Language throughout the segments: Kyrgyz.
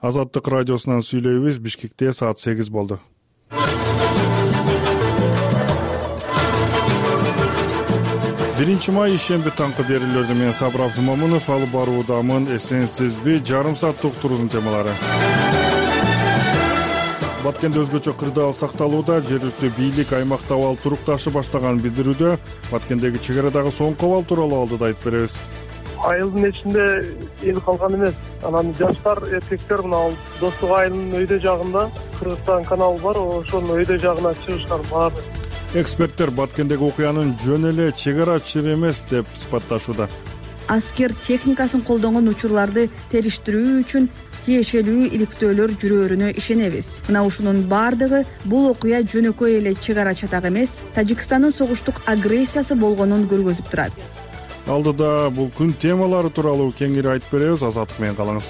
Азаттык радиосунан сүйлөйбүз. Бишкекте саат 8 болду. Биринчи май ишемби таңкы берүүлөрдү мен Сабыр Абдумомунов алып баруудамын. Эсенсизби? Жарым сааттык уктуруунун темалары. Баткенде өзгөчө кырдаал сакталууда. Жергиликтүү бийлик аймакта абал турукташы баштаганын билдирүүдө. Баткендеги чек арадагы соңку абал тууралуу алдыда айтып беребиз. Айылдын ичинде эл калган эмес. Анан жаштар, эркектер мына Достук айылынын өйдө жагында Кыргызстан каналы бар, ошонун өйдө жагына чыгышкан баары. Эксперттер Баткендеги окуянын жөн эле чек ара чыр эмес деп сыпатташууда. Аскер техникасын колдонгон учурларды териштирүү үчүн тиешелүү иликтөөлөр жүрөөрүнө ишенебиз. Мына ушунун баардыгы бул окуя жөнөкөй эле чек ара чатак эмес, Тажикстандын согуштук агрессиясы болгонун көргөзүп турат. Алдыда бул күн темалары тууралуу кеңири айтып беребиз. Азаттык менен калыңыз.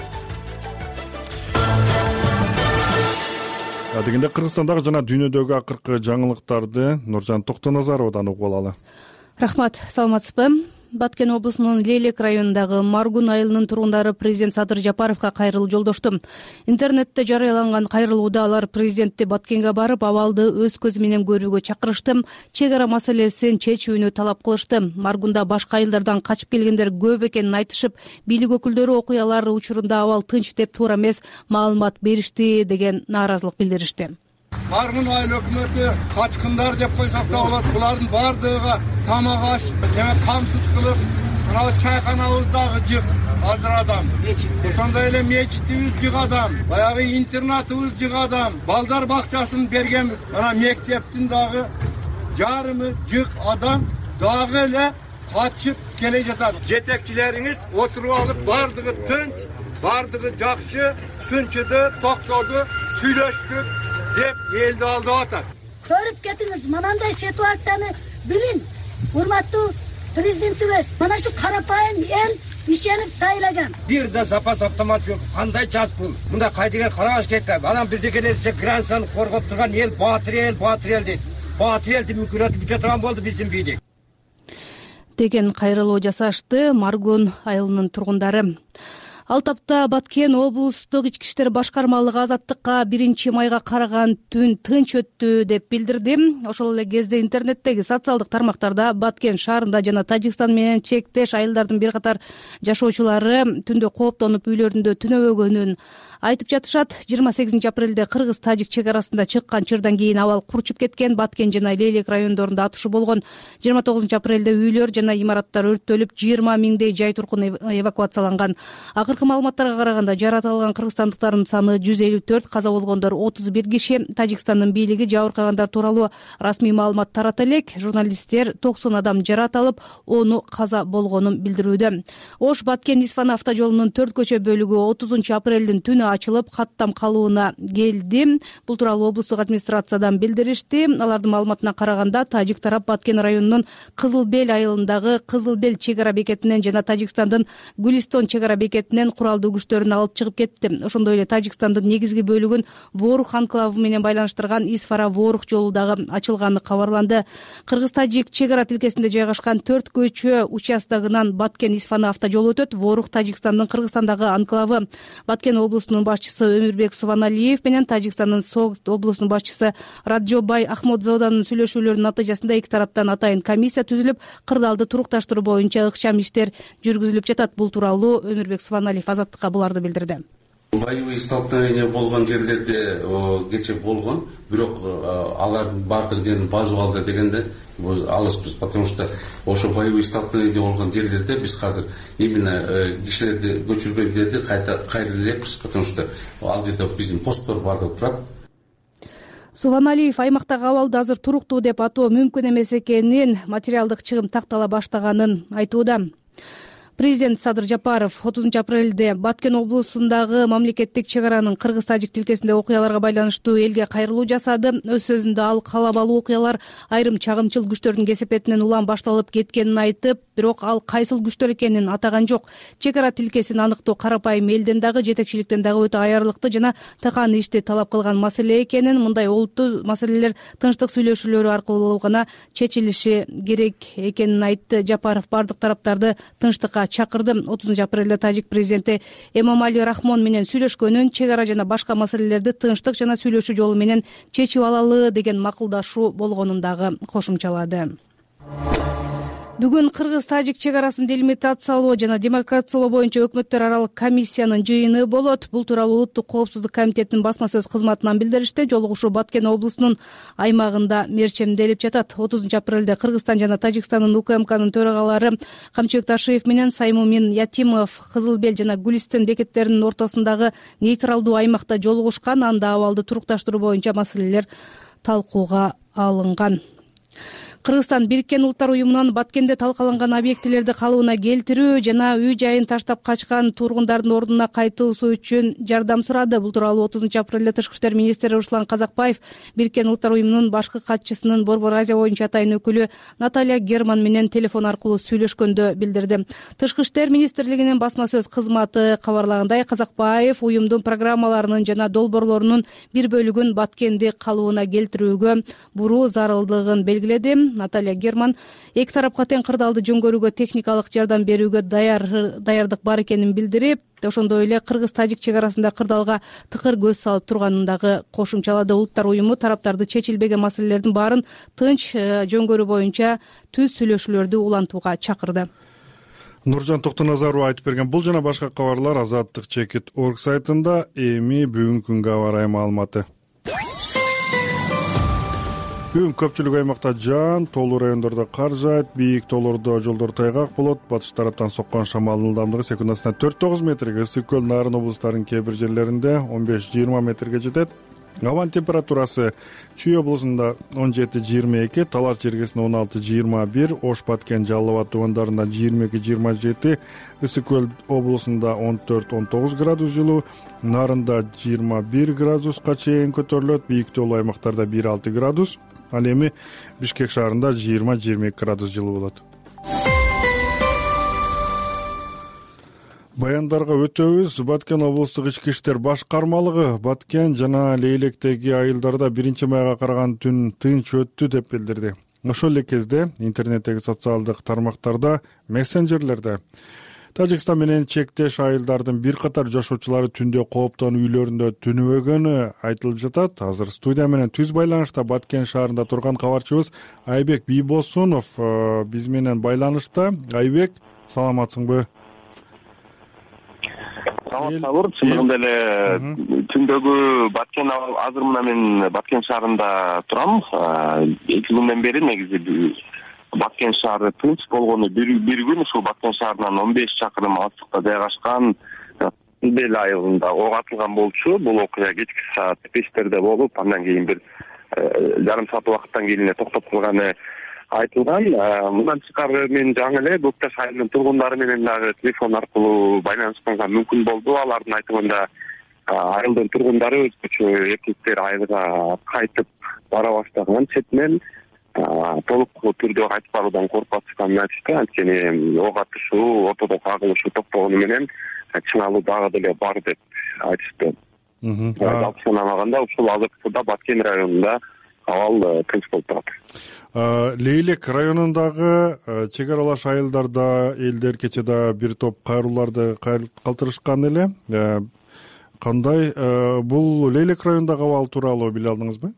Дегенде Кыргызстандагы жана дүйнөдөгү акыркы жаңылыктарды Нуржан Токтоназаровадан угуп алалы. Рахмат, саламатсызбы? Баткен облусунун Лейлек районундагы Маргун айылынын тургундары президент Садыр Жапаровго кайрылуу жолдошту. Интернетте жарыяланган кайрылууда алар президентти Баткенге барып, абалды өз көзү менен көрүүгө чакырышты, чек ара маселесин чечүүнү талап кылышты. Маргунда башка айылдардан качып келгендер көп экенин айтышып, бийлик өкүлдөрү окуялар учурунда абал тынч деп туура эмес маалымат беришти деген нааразылык билдиришти. Маргун айыл өкмөтү качкындар деп койсок да болот. Булардын бардыгы тамак аш, камсыз кылып, мына чайканабыздагы жык азыр адам. Ошондой эле мечитибиз жык адам, баягы интернатыбыз жык адам. Балдар бакчасын бергенбиз. Мына мектептин дагы жарымы жык адам дагы эле качып келе жатат. Жетекчилериңиз отуруп алып, бардыгы тынч, бардыгы жакшы, тынчыды, токтоду, сүйлөштүк деп элди алдап атат. Көрүп кетиңиз, мынандай ситуацияны билин. Урматтуу президентибиз, мына шу карапайым эл ишенип сайлаган. Бир да запас автомат жок. Кандай час бул? Мында кайдыгер карабаш керек. Анан бирдекелер десе границаны коргоп турган эл баатыр эл дейт. Баатыр элди мүмкүнөтү бүтө турган болду биздин бийлик. Деген кайрылуу жасашты Маргун айылынын тургундары. Ал тапта Баткен облустук ички иштер башкармалыгы Азаттыкка 1 майга караган түн тынч өттү деп билдирди. Ошол эле кезде интернеттеги социалдык тармактарда Баткен шаарында жана Тажикстан менен чектеш айылдардын бир катар жашоочулары түндө кооптонуп үйлөрүндө түнөбөгөнүн айтып жатышат. 28 апрелде Кыргыз-Тажик чек арасында чыккан чырдан кийин абал курчуп кеткен. Баткен жана Лейлек райондорунда атышуу болгон. 29 апрелде үйлөр жана имараттар өрттөлүп, 20 миңдей жай тургун эвакуацияланган. Акыркы маалыматтарга караганда жаратылган кыргызстандыктардын саны 154, каза болгондор 31 киши. Тажикстандын бийлиги жабыркагандар тууралуу расмий маалымат тарата элек. Журналисттер 90 адам жарат алып, 10 каза болгонун билдирүүдө. Ош Баткен Исфан автожолунун 4 көчө бөлүгү 30 апрелдин түнү ачылып, каттам калыбына келди. Бул тууралуу облустук администрациядан билдиришти. Алардын маалыматына караганда, Тажик тарап Баткен районунун Кызылбел айылындагы Кызылбел чек ара бекетинен жана Тажикстандын Гулистон чек ара бекетинен куралдуу күчтөрүн алып чыгып кетти. Ошондой эле Тажикстандын негизги бөлүгүн Ворух анклавы менен байланыштырган Исфара-Ворух жолу дагы ачылганы кабарланды. Кыргыз-Тажик чек ара тилкесинде жайгашкан 4 көчө участогунан Баткен-Исфана автожолу өтөт. Ворух Тажикстандын Кыргызстандагы анклавы. Баткен облусунун башчысы Өмүрбек Суваналиев менен Тажикстандын Согд облусунун башчысы Раджобай Ахмодзоданын сүйлөшүүлөрүнүн натыйжасында эки тараптан атайын комиссия түзүлүп, кырдаалды турукташтыруу боюнча ыкчам иштер жүргүзүлүп жатат. Бул тууралуу Өмүрбек Суваналиев Азаттыкка буларды билдирди. Боевой столкновение болгон жерлерде кече болгон, бирок алардын бардыгын базып алды дегенде алыспыз, потому что ошо боевой столкновение болгон жерлерде биз азыр именно кишилерди көчүргөн жерди кайра элекпиз, потому что ал жерде биздин посттор бардыгы турат. Суваналиев аймактагы абалды азыр туруктуу деп атоо мүмкүн эмес экенин, материалдык чыгым тактала баштаганын айтууда. Президент Садыр Жапаров 30 апрелде Баткен облусундагы мамлекеттик чек аранын Кыргыз-Тажик тилкесинде окуяларга байланыштуу элге кайрылуу жасады. Өз сөзүндө ал калабалуу окуялар айрым чагымчыл күчтөрдүн кесепетинен улам башталып кеткенин айтып, бирок ал кайсыл күчтөр экенин атаган жок. Чек ара тилкесин аныктоо карапайым элден дагы, жетекчиликтен дагы өтө аярлыктуу жана такан ишти талап кылган маселе экенин, мындай олуттуу маселелер тынчтык сүйлөшүүлөрү аркылуу гана чечилиши керек экенин айтты. Жапаров бардык тараптарды тынчтыкка чакырды. 30 апрелде тажик президенти Эмомали Рахмон менен сүйлөшкөнүн, чек ара жана башка маселелерди тынчтык жана сүйлөшүү жолу менен чечип алалы деген макулдашуу болгонун дагы кошумчалады. Бүгүн кыргыз-тажик чек арасын делимитациялоо жана демаркациялоо боюнча өкмөттөр аралык комиссиянын жыйыны болот. Бул тууралуу Улуттук коопсуздук комитетинин басма сөз кызматынан билдиришти. Жолугушуу Баткен облусунун аймагында мерчемделип жатат. 30 апрелде Кыргызстан жана Тажикстандын УКМКнын төрагалары Камчыбек Ташиев менен Саймумин Ятимов Кызылбел жана Гулистен бекеттеринин ортосундагы нейтралдуу аймакта жолугушкан. Анда абалды турукташтыруу боюнча маселелер талкууга алынган. Кыргызстан Бириккен Улуттар уюмунан Баткенде талкаланган объектилерди калыбына келтирүү жана үй жайын таштап качкан тургундардын ордуна кайтуусу үчүн жардам сурады. Бул тууралуу 30 апрелде Тышкы иштер министри Руслан Казакбаев Бириккен Улуттар уюмунун башкы катчысынын Борбор Азия боюнча атайын өкүлү Наталья Герман менен телефон аркылуу сүйлөшкөндө билдирди. Тышкы иштер министрлигинин басма сөз кызматы кабарлагандай, Казакбаев уюмдун программаларынын жана долбоорлорунун бир бөлүгүн Баткенди калыбына келтирүүгө буруу зарылдыгын белгиледи. Наталья Герман эки тарапка тең кырдаалды жөнгөрүүгө техникалык жардам берүүгө даярдык бар экенин билдирип, ошондой эле кыргыз-тажик чек арасында кырдаалга тыкыр көз салып турганын дагы кошумчалады. Улуттар уюму тараптарды чечилбеген маселелердин баарын тынч жөнгөрүү боюнча түз сүйлөшүүлөрдү улантууга чакырды. Нуржан Токтоназарова айтып берген бул жана башка кабарлар Азаттык Чекит.org сайтында. Эми бүгүнкү күнгө аба ырайы маалыматы. Бүгүн көпчүлүк аймакта жаан, тоолуу райондордо кар жаайт, бийик тоолордо жолдор тайгак болот. Батыш тараптан соккон шамалдын ылдамдыгы секундасына 4-9 метрге, Ысык көл, Нарын облустарынын кээ бир жерлеринде 15-20 метрге жетет. Абанын температурасы Чүй облусунда 17-22, Талас жергесинде 16-21, Ош, Баткен, Жалал Абад тубандарында 22-27, Ысык көл облусунда 14-19 градус жылуу, Нарында 21 градуска чейин көтөрүлөт, бийик тоолуу аймактарда 1-6 градус. Ал эми Бишкек шаарында 20-22 градус жылуу болот. Баяндарга өтөбүз. Баткен облустук ички иштер башкармалыгы Баткен жана Лейлектеги айылдарда 1-майга караган түн тынч өттү деп билдирди. Ошол эле кезде интернеттеги социалдык тармактарда, мессенджерлерде Тажикстан менен чектеш айылдардын бир катар жашоочулары түндө кооптон үйлөрүндө түнөбөгөнү айтылып жатат. Азыр студия менен түз байланышта Баткен шаарында турган кабарчыбыз Айбек Бийбосунов биз менен байланышта. Айбек, саламатсыңбы? Саламатсызбы. Чындыгында эле түндөгү Баткен азыр мына мен Баткен шаарында турам. 2 күндөн бери негизи Баткен шаары тынч болгону бир күн ушул Баткен шаарынан 15 чакырым алыстыкта жайгашкан Бел айылында ок атылган болчу. Бул окуя кечки саат 5-терде болуп, андан кийин бир жарым саат убакыттан кийин эле токтоп калганы айтылган. Мындан тышкары мен жаңы эле Көкташ айылынын тургундары менен дагы телефон аркылуу байланышканга мүмкүн болду. Алардын айтымында айылдын тургундары өзгөчө эркектер айылга кайтып бара баштаган, четинен толук түрдө кайтып баруудан коркуп атканын айтышты. Анткени ок атышуу, ортодо кагылышуу токтогону менен чыңалуу дагы деле бар деп айтышты. Жалпы санаганда ушул азыркыда Баткен районунда абал тынч болуп турат. Лейлек районундагы чек аралаш айылдарда элдер кечээ бир топ кайрууларды калтырышкан эле. Кандай бул Лейлек районундагы абал тууралуу биле алдыңызбы?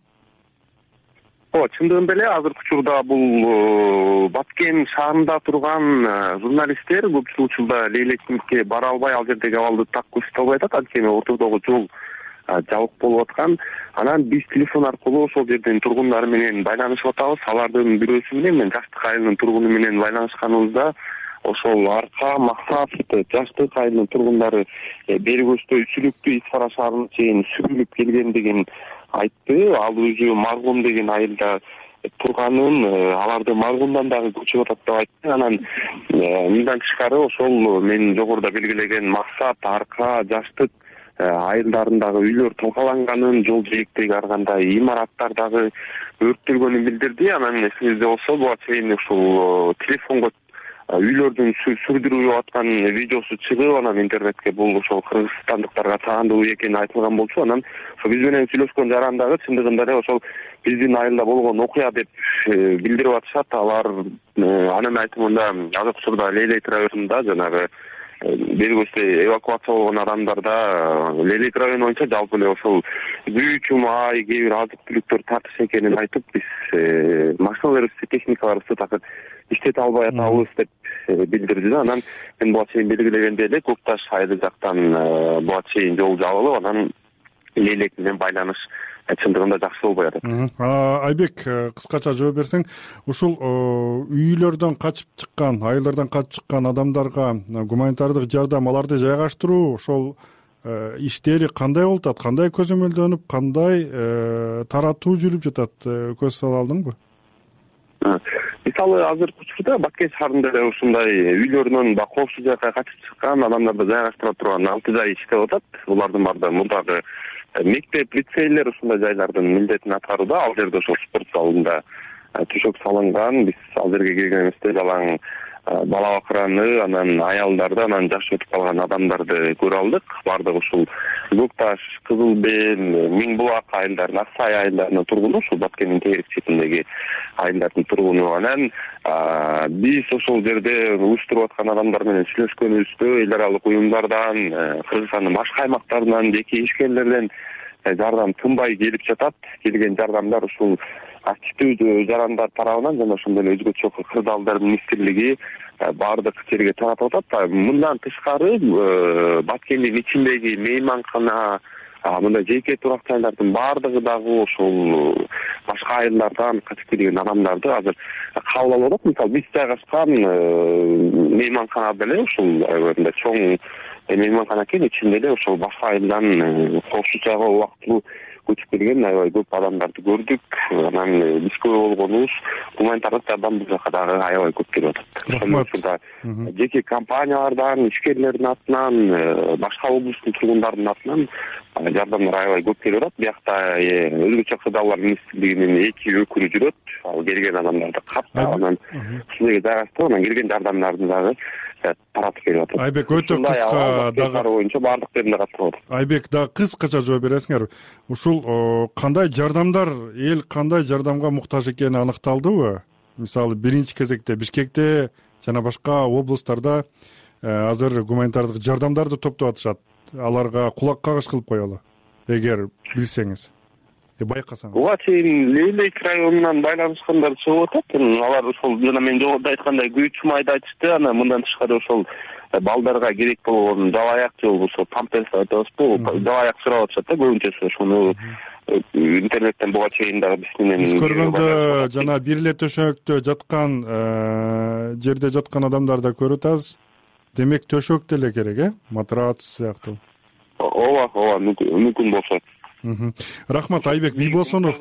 Чындыгында эле азыркы учурда бул Баткен шаарында турган журналисттер көп учурда Лейлектикке бара албай, ал жердеги абалды так көрсөтө албай атат. Анткени ортодогу жол жабык болуп аткан. Анан биз телефон аркылуу ошол жердин тургундары менен байланышып атабыз. Алардын бирөөсү менен мен Жаштык айылынын тургуну менен байланышканыбызда ошол Арка, Максат, Жаштык айылынын тургундары бери көчтө Үчүлүктүү Исфара шаарына чейин сүрүлүп келгендигин айтты. Ал өзү Маргун деген айылда турганын, аларды Маргундан дагы көчүп атат деп айтты. Анан мындан тышкары ошол мен жогоруда белгилеген Максат, Арка, Жаштык айылдарындагы үйлөр талкаланганын, жол жээктеги ар кандай имараттар дагы өрттөлгөнүн билдирди. Анан эсиңизде болсо буга чейин ушул телефонго үйлөрдүн сүрдүрүлүп аткан видеосу чыгып, анан интернетке бул ошол кыргызстандыктарга таандуу экени айтылган болчу. Анан биз менен сүйлөшкөн жарандагы чындыгында эле ошол биздин айылда болгон окуя деп билдирип атышат. Алар анын айтымында Азат Учурда Лейлек районунда жанагы белгисиз эвакуация болгон адамдарда Лейлек району боюнча жалпы эле ошол күйүүчү май, кээ бир азык түлүктөр тартыш экенин айтып, биз машиналарыбызды, техникаларыбызды такыр иштете албай атабыз деп билдирди да. Анан мен буга чейин белгилегендей эле Көк Таш айылы жактан буга чейин жол жабылып, анан Лейлек менен байланыш чындыгында жакшы болбой атат. Айбек, кыскача жооп берсең, ушул үйлөрдөн качып чыккан, айылдардан качып чыккан адамдарга гуманитардык жардам, аларды жайгаштыруу, ошол иштери кандай болуп атат, кандай көзөмөлдөнүп, кандай таратуу жүрүп жатат, көз сала алдыңбы? Мисалы азыркы учурда Баткен шаарында эле ушундай үйлөрүнөн коопсуз жакка качып чыккан адамдарды жайгаштыра турган 6 жай иштеп атат. Булардын баардыгы мурдагы мектеп, лицейлер ушундай жайлардын милдетин аткарууда. Ал жерде ошол спорт залында төшөк салынган. Биз ал жерге келгенибизде жалаң бала бакыраны, анан аялдарды, анан жашы өтүп калган адамдарды көрө алдык. Баардыгы ушул Көк Таш, Кызыл Бел, Миң Булак айылдарынын, Ак Сай айылдарынын тургуну, ушул Баткендин тегерек четиндеги айылдардын тургуну. Анан биз ошол жерде уюштуруп аткан адамдар менен сүйлөшкөнүбүздө эл аралык уюмдардан, Кыргызстандын башка аймактарынан, жеке ишкерлерден жардам тынбай келип жатат. Келген жардамдар ушул активдүү жарандар тарабынан жана ошондой эле өзгөчө кырдаалдар министрлиги баардык жерге таратып атат. Мындан тышкары Баткендин ичиндеги мейманкана, мындай жеке турак жайлардын баардыгы дагы ошол башка айылдардан качып келген адамдарды азыр кабыл алып атат. Мисалы биз жайгашкан мейманкана деле ушул аябай чоң мейманкана экен, ичинде эле ошол башка айылдан коопсуз жайга убактылуу көчүп келген аябай көп адамдарды көрдүк. Анан биз көрө болгонубуз гуманитардык жардам бул жака дагы аябай көп келип атат. Рахмат. Жеке компаниялардан, ишкерлердин атынан, башка облустун тургундардын атынан жардамдар аябай көп келип атат. Биякта өзгөчө кырдаалдар министрлигинин 2 өкүлү жүрөт. Ал келген адамдарды каттап, анан ушундайга жайгаштырып, анан келген жардамдарды дагы таратып келип атат. Айбек, өтө кыска дагы боюнча баардык жеринде каттырып атат. Айбек, дагы кыскача жооп бересиңер. Ушул кандай жардамдар, эл кандай жардамга муктаж экени аныкталдыбы? Мисалы, биринчи кезекте Бишкекте жана башка облустарда азыр гуманитардык жардамдарды топтоп атышат. Аларга кулак кагыш кылып коелу, эгер билсеңиз, байкасаңыз. Буга чейин Лейлек районунан байланышкандар чыгып атат. Алар ошол жана мен жогоруда айткандай күйүүчү майды айтышты. Анан мындан тышкары ошол балдарга керек болгон жалаяк же болбосо памперс айтабызбы, жалаяк сурап атышат да көбүнчөсү. Ошону интернеттен буга чейин дагы биз менен биз көргөндө жана бир эле төшөктө жаткан жерде жаткан адамдарды көрүп атабыз. Демек төшөк деле керек, матрац сыяктуу. Ооба, мүмкүн болсо. Рахмат, Айбек Бийбосунов.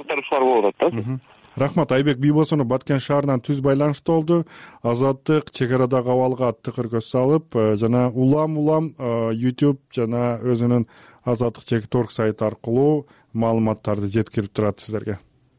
Рахмат, Айбек Бийбосунов Баткен шаарынан түз байланышта болду. Азаттык чек арадагы абалга тыкыр көз салып, жана улам YouTube жана өзүнүн Азаттык Чек.org сайты аркылуу маалыматтарды жеткирип турат сиздерге.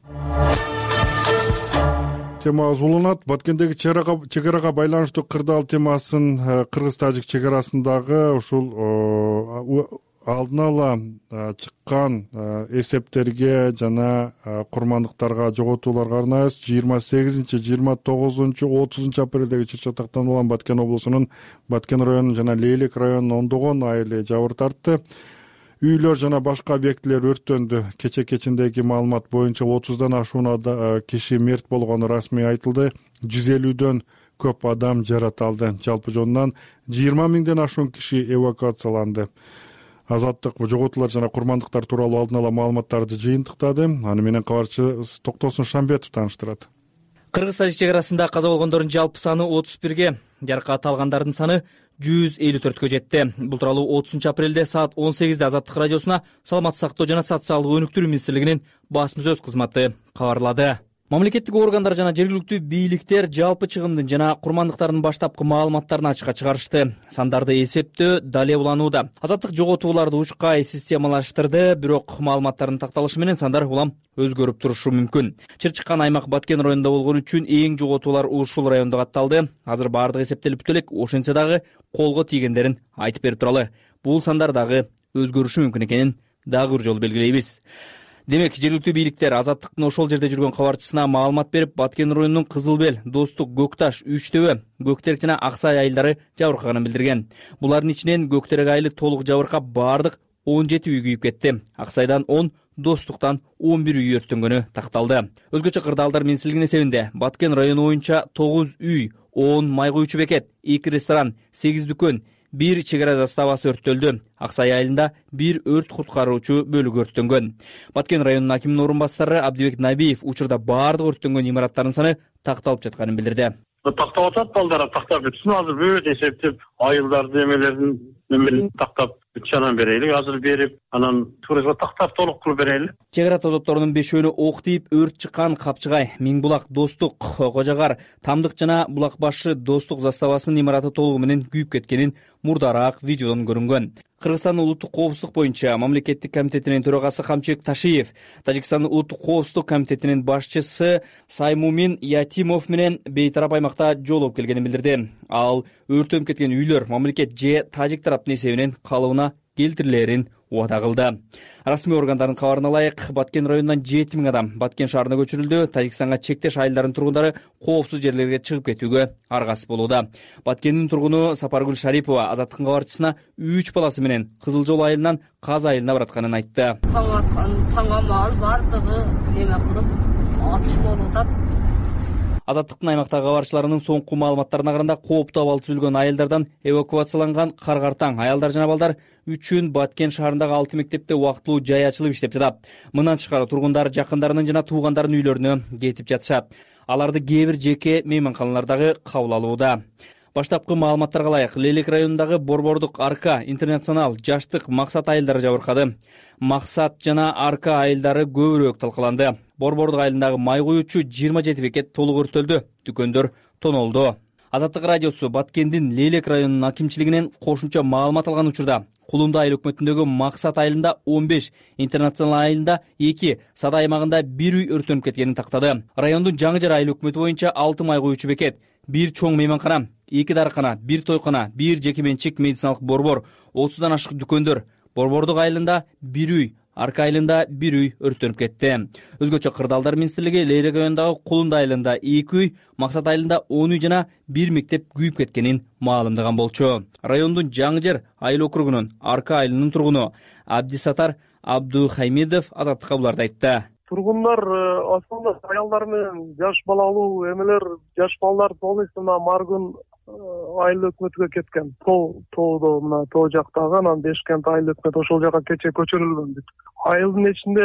Темабыз уланат. Баткендеги чек арага байланыштуу кырдаал темасын кыргыз-тажик чек арасындагы ушул алдын ала чыккан эсептерге жана курмандыктарга, жоготууларга арнайбыз. 28, 29, 30 апрелдеги чыр-чатактан улам Баткен облусунун Баткен районунун жана Лейлек районунун ондогон айылы жабыр тартты. Үйлөр жана башка объектилер өрттөндү. Кечиндеги маалымат боюнча 30дан ашуун киши мерт болгону расмий айтылды. 150дөн көп адам жаракат алды. Жалпы жонунан 20 миңден ашуун киши эвакуацияланды. Азаттык жоготуулар жана курмандыктар тууралуу алдын ала маалыматтарды жыйынтыктады. Аны менен кабарчы Токтосун Шамбетов тааныштырат. Кыргыз-тажик чек арасында каза болгондордун жалпы саны 31ге, жаракат алгандардын саны 154кө жетти. Бул тууралуу 30 апрелде саат 18де Азаттык радиосуна Саламаттык сактоо жана социалдык өнүктүрүү министрлигинин басма сөз кызматы кабарлады. Мамлекеттик органдар жана жергиликтүү бийликтер жалпы чыгымдын жана курмандыктардын баштапкы маалыматтарын ачыкка чыгарышты. Сандарды эсептөө дале уланууда. Азаттык жоготууларды учкай системалаштырды, бирок маалыматтардын такталышы менен сандар улам өзгөрүп турушу мүмкүн. Чыр чыккан аймак Баткен районунда болгон үчүн эң жоготуулар ушул райондо катталды. Азыр баардыгы эсептелип элек, ошентсе дагы колго тийгендерин айтып берип туралы. Бул сандар дагы өзгөрүшү мүмкүн экенин дагы бир жолу белгилейбиз. Демек, жергиликтүү бийликтер Азаттыктын ошол жерде жүргөн кабарчысына маалымат берип, Баткен районунун Кызыл Бел, Достук, Көкташ, Үчтөбө, Көктерек жана Аксай айылдары жабыркаганын билдирген. Булардын ичинен Көктерек айылы толук жабыркап, баардык 17 үй күйүп кетти. Аксайдан 10, Достуктан 11 үй өрттөнгөнү такталды. Өзгөчө кырдаалдар минсиздигинин эсебинде Баткен району боюнча 9 үй, 10 май куючу бекет, 2 ресторан, 8 дүкөн, 1 чек ара заставасы өрттөлдү. Аксай айылында 1 өрт куткаруучу бөлүгү өрттөнгөн. Баткен районунун акиминин орун басары Абдибек Набиев учурда баардык өрттөнгөн имараттардын саны такталып жатканын билдирди. Тактап атат, балдар тактап бүтсүн, азыр бүт эсептеп, айылдарды эмелерин тактап бүтчанан берели, азыр берип, анан туризмге тактап толук кылып берели. Чек ара тозотторунун бешөөнү ок тийип, өрт чыккан Капчыгай, Миңбулак, Достук, Кожагар, Тамдык жана Булак башы Достук заставасынын имараты толугу менен күйүп кеткенин мурдараак видеодон көрүнгөн. Кыргызстандын улуттук коопсуздук боюнча мамлекеттик комитетинин төрагасы Камчыбек Ташиев, Тажикстандын улуттук коопсуздук комитетинин башчысы Саймумин Ятимов менен бейтарап аймакта жолугуп келгенин билдирди. Ал өрттөнүп кеткен үйлөр мамлекет же тажик тараптын эсебинен калыбына келтирилерин убада кылды. Расмий органдардын кабарына ылайык, Баткен районунан 7000 адам Баткен шаарына көчүрүлдү. Тажикстанга чектеш айылдардын тургундары коопсуз жерлерге чыгып кетүүгө аргасыз болууда. Баткендин тургуну Сапаргүл Шарипова Азаттыктын кабарчысына 3 баласы менен Кызыл Жол айылынан Каз айылына баратканын айтты. Таң аткан, таңга маал бардыгы неме кылып атыш болуп атат. Азаттыктын аймактагы кабарчыларынын соңку маалыматтарына караганда, кооптуу абал түзүлгөн айылдардан эвакуацияланган Каргартаң аялдар жана балдар үчүн Баткен шаарындагы 6 мектепте убактылуу жай ачылып иштеп жатат. Мындан тышкары тургундар жакындарынын жана туугандарынын үйлөрүнө кетип жатышат. Аларды кээ бир жеке мейманканалардагы кабыл алууда. Баштапкы маалыматтарга ылайык, Лелек районундагы Борбордук Арка, Интернационал, Жаштык, Максат айылдары жабыркады. Максат жана Арка айылдары көбүрөөк талкаланды. Борбордук айылындагы май куючу 27 бекет толук өрттөлдү, дүкөндөр тонолду. Азаттык радиосу Баткендин Лелек районунун акимчилигинен кошумча маалымат алган учурда Кулунду айыл өкмөтүндөгү Максат айылында 15, Интернационал айылында 2, Сада аймагында 1 үй өрттөнүп кеткенин тактады. Райондун Жаңыжар айыл өкмөтү боюнча 6 май куючу бекет, 1 чоң мейманкана, 2 дарыкана, 1 тойкана, 1 жеке менчик медициналык борбор, 30дан ашык дүкөндөр, Борбордук айылында 1 үй, Арка айылында 1 үй өрттөнүп кетти. Өзгөчө кырдаалдар министрлиги Лелек районундагы Кулунду айылында 2 үй, Максат айылында 10 үй жана 1 мектеп күйүп кеткенин маалымдаган болчу. Райондун Жаңыжар айыл округунун Арка айылынын тургуну Абдисатар Абдухаймидов Азаттыкка буларды айтты. Тургундар основном аялдар менен жаш балалуу эмелер, жаш балдар полностью Маргун айыл өкмөтүгө кеткен. Тоодо мына тоо жактагы, анан Бешкент айыл өкмөтү ошол жака кече көчүрүлгөн. Айылдын ичинде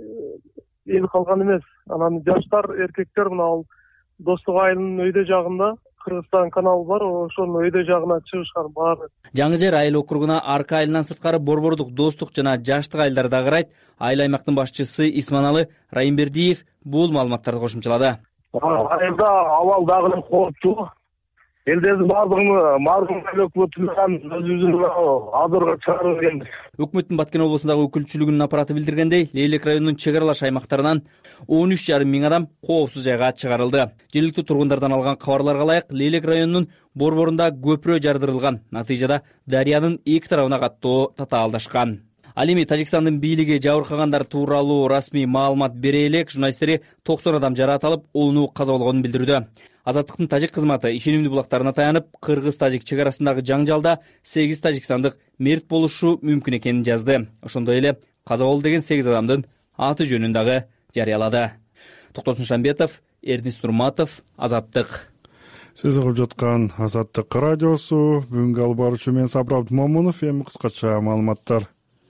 эл калган эмес. Анан жаштар, эркектер мына Достук айылынын өйдө жагында Кыргызстан каналы бар, ошонун өйдө жагына чыгышкан баары. Жаңыжер айыл округуна Арка айылынан сырткары Борбордук, Достук жана Жаштык айылдары да карайт. Айыл аймактын башчысы Исманалы Райымбердиев бул маалыматтарды кошумчалады. Айылда абал дагы кооптуу. Элдердин баардыгын Маргун айыл өкмөтүнөн өзүбүздүн азырга чыгарып келдик. Өкмөттүн Баткен облусундагы өкүлчүлүгүнүн аппараты билдиргендей, Лелек районунун чек аралаш аймактарынан 13,5 миң адам коопсуз жайга чыгарылды. Жергиликтүү тургундардан алган кабарларга ылайык, Лелек районунун борборунда көпүрө жардырылган. Натыйжада дарыянын эки тарабына каттоо татаалдашкан. Ал эми Тажикстандын бийлиги жабыркагандар тууралуу расмий маалымат бере элек, журналисттери 90 адам жараат алып, оонуу каза болгонун билдирүүдө. Азаттыктын тажик кызматы ишенимдүү булактарына таянып, кыргыз-тажик чек арасындагы жаңжалда 8 тажикстандык мерт болушу мүмкүн экенин жазды. Ошондой эле каза болду деген 8 адамдын аты жөнүн дагы жарыялады. Токтосун Шамбетов, Эрдис Турматов, Азаттык. Сиз угуп жаткан Азаттык радиосу. Бүгүнкү алып баруучу мен Сабыр Абдымомунов. Эми кыскача маалыматтар.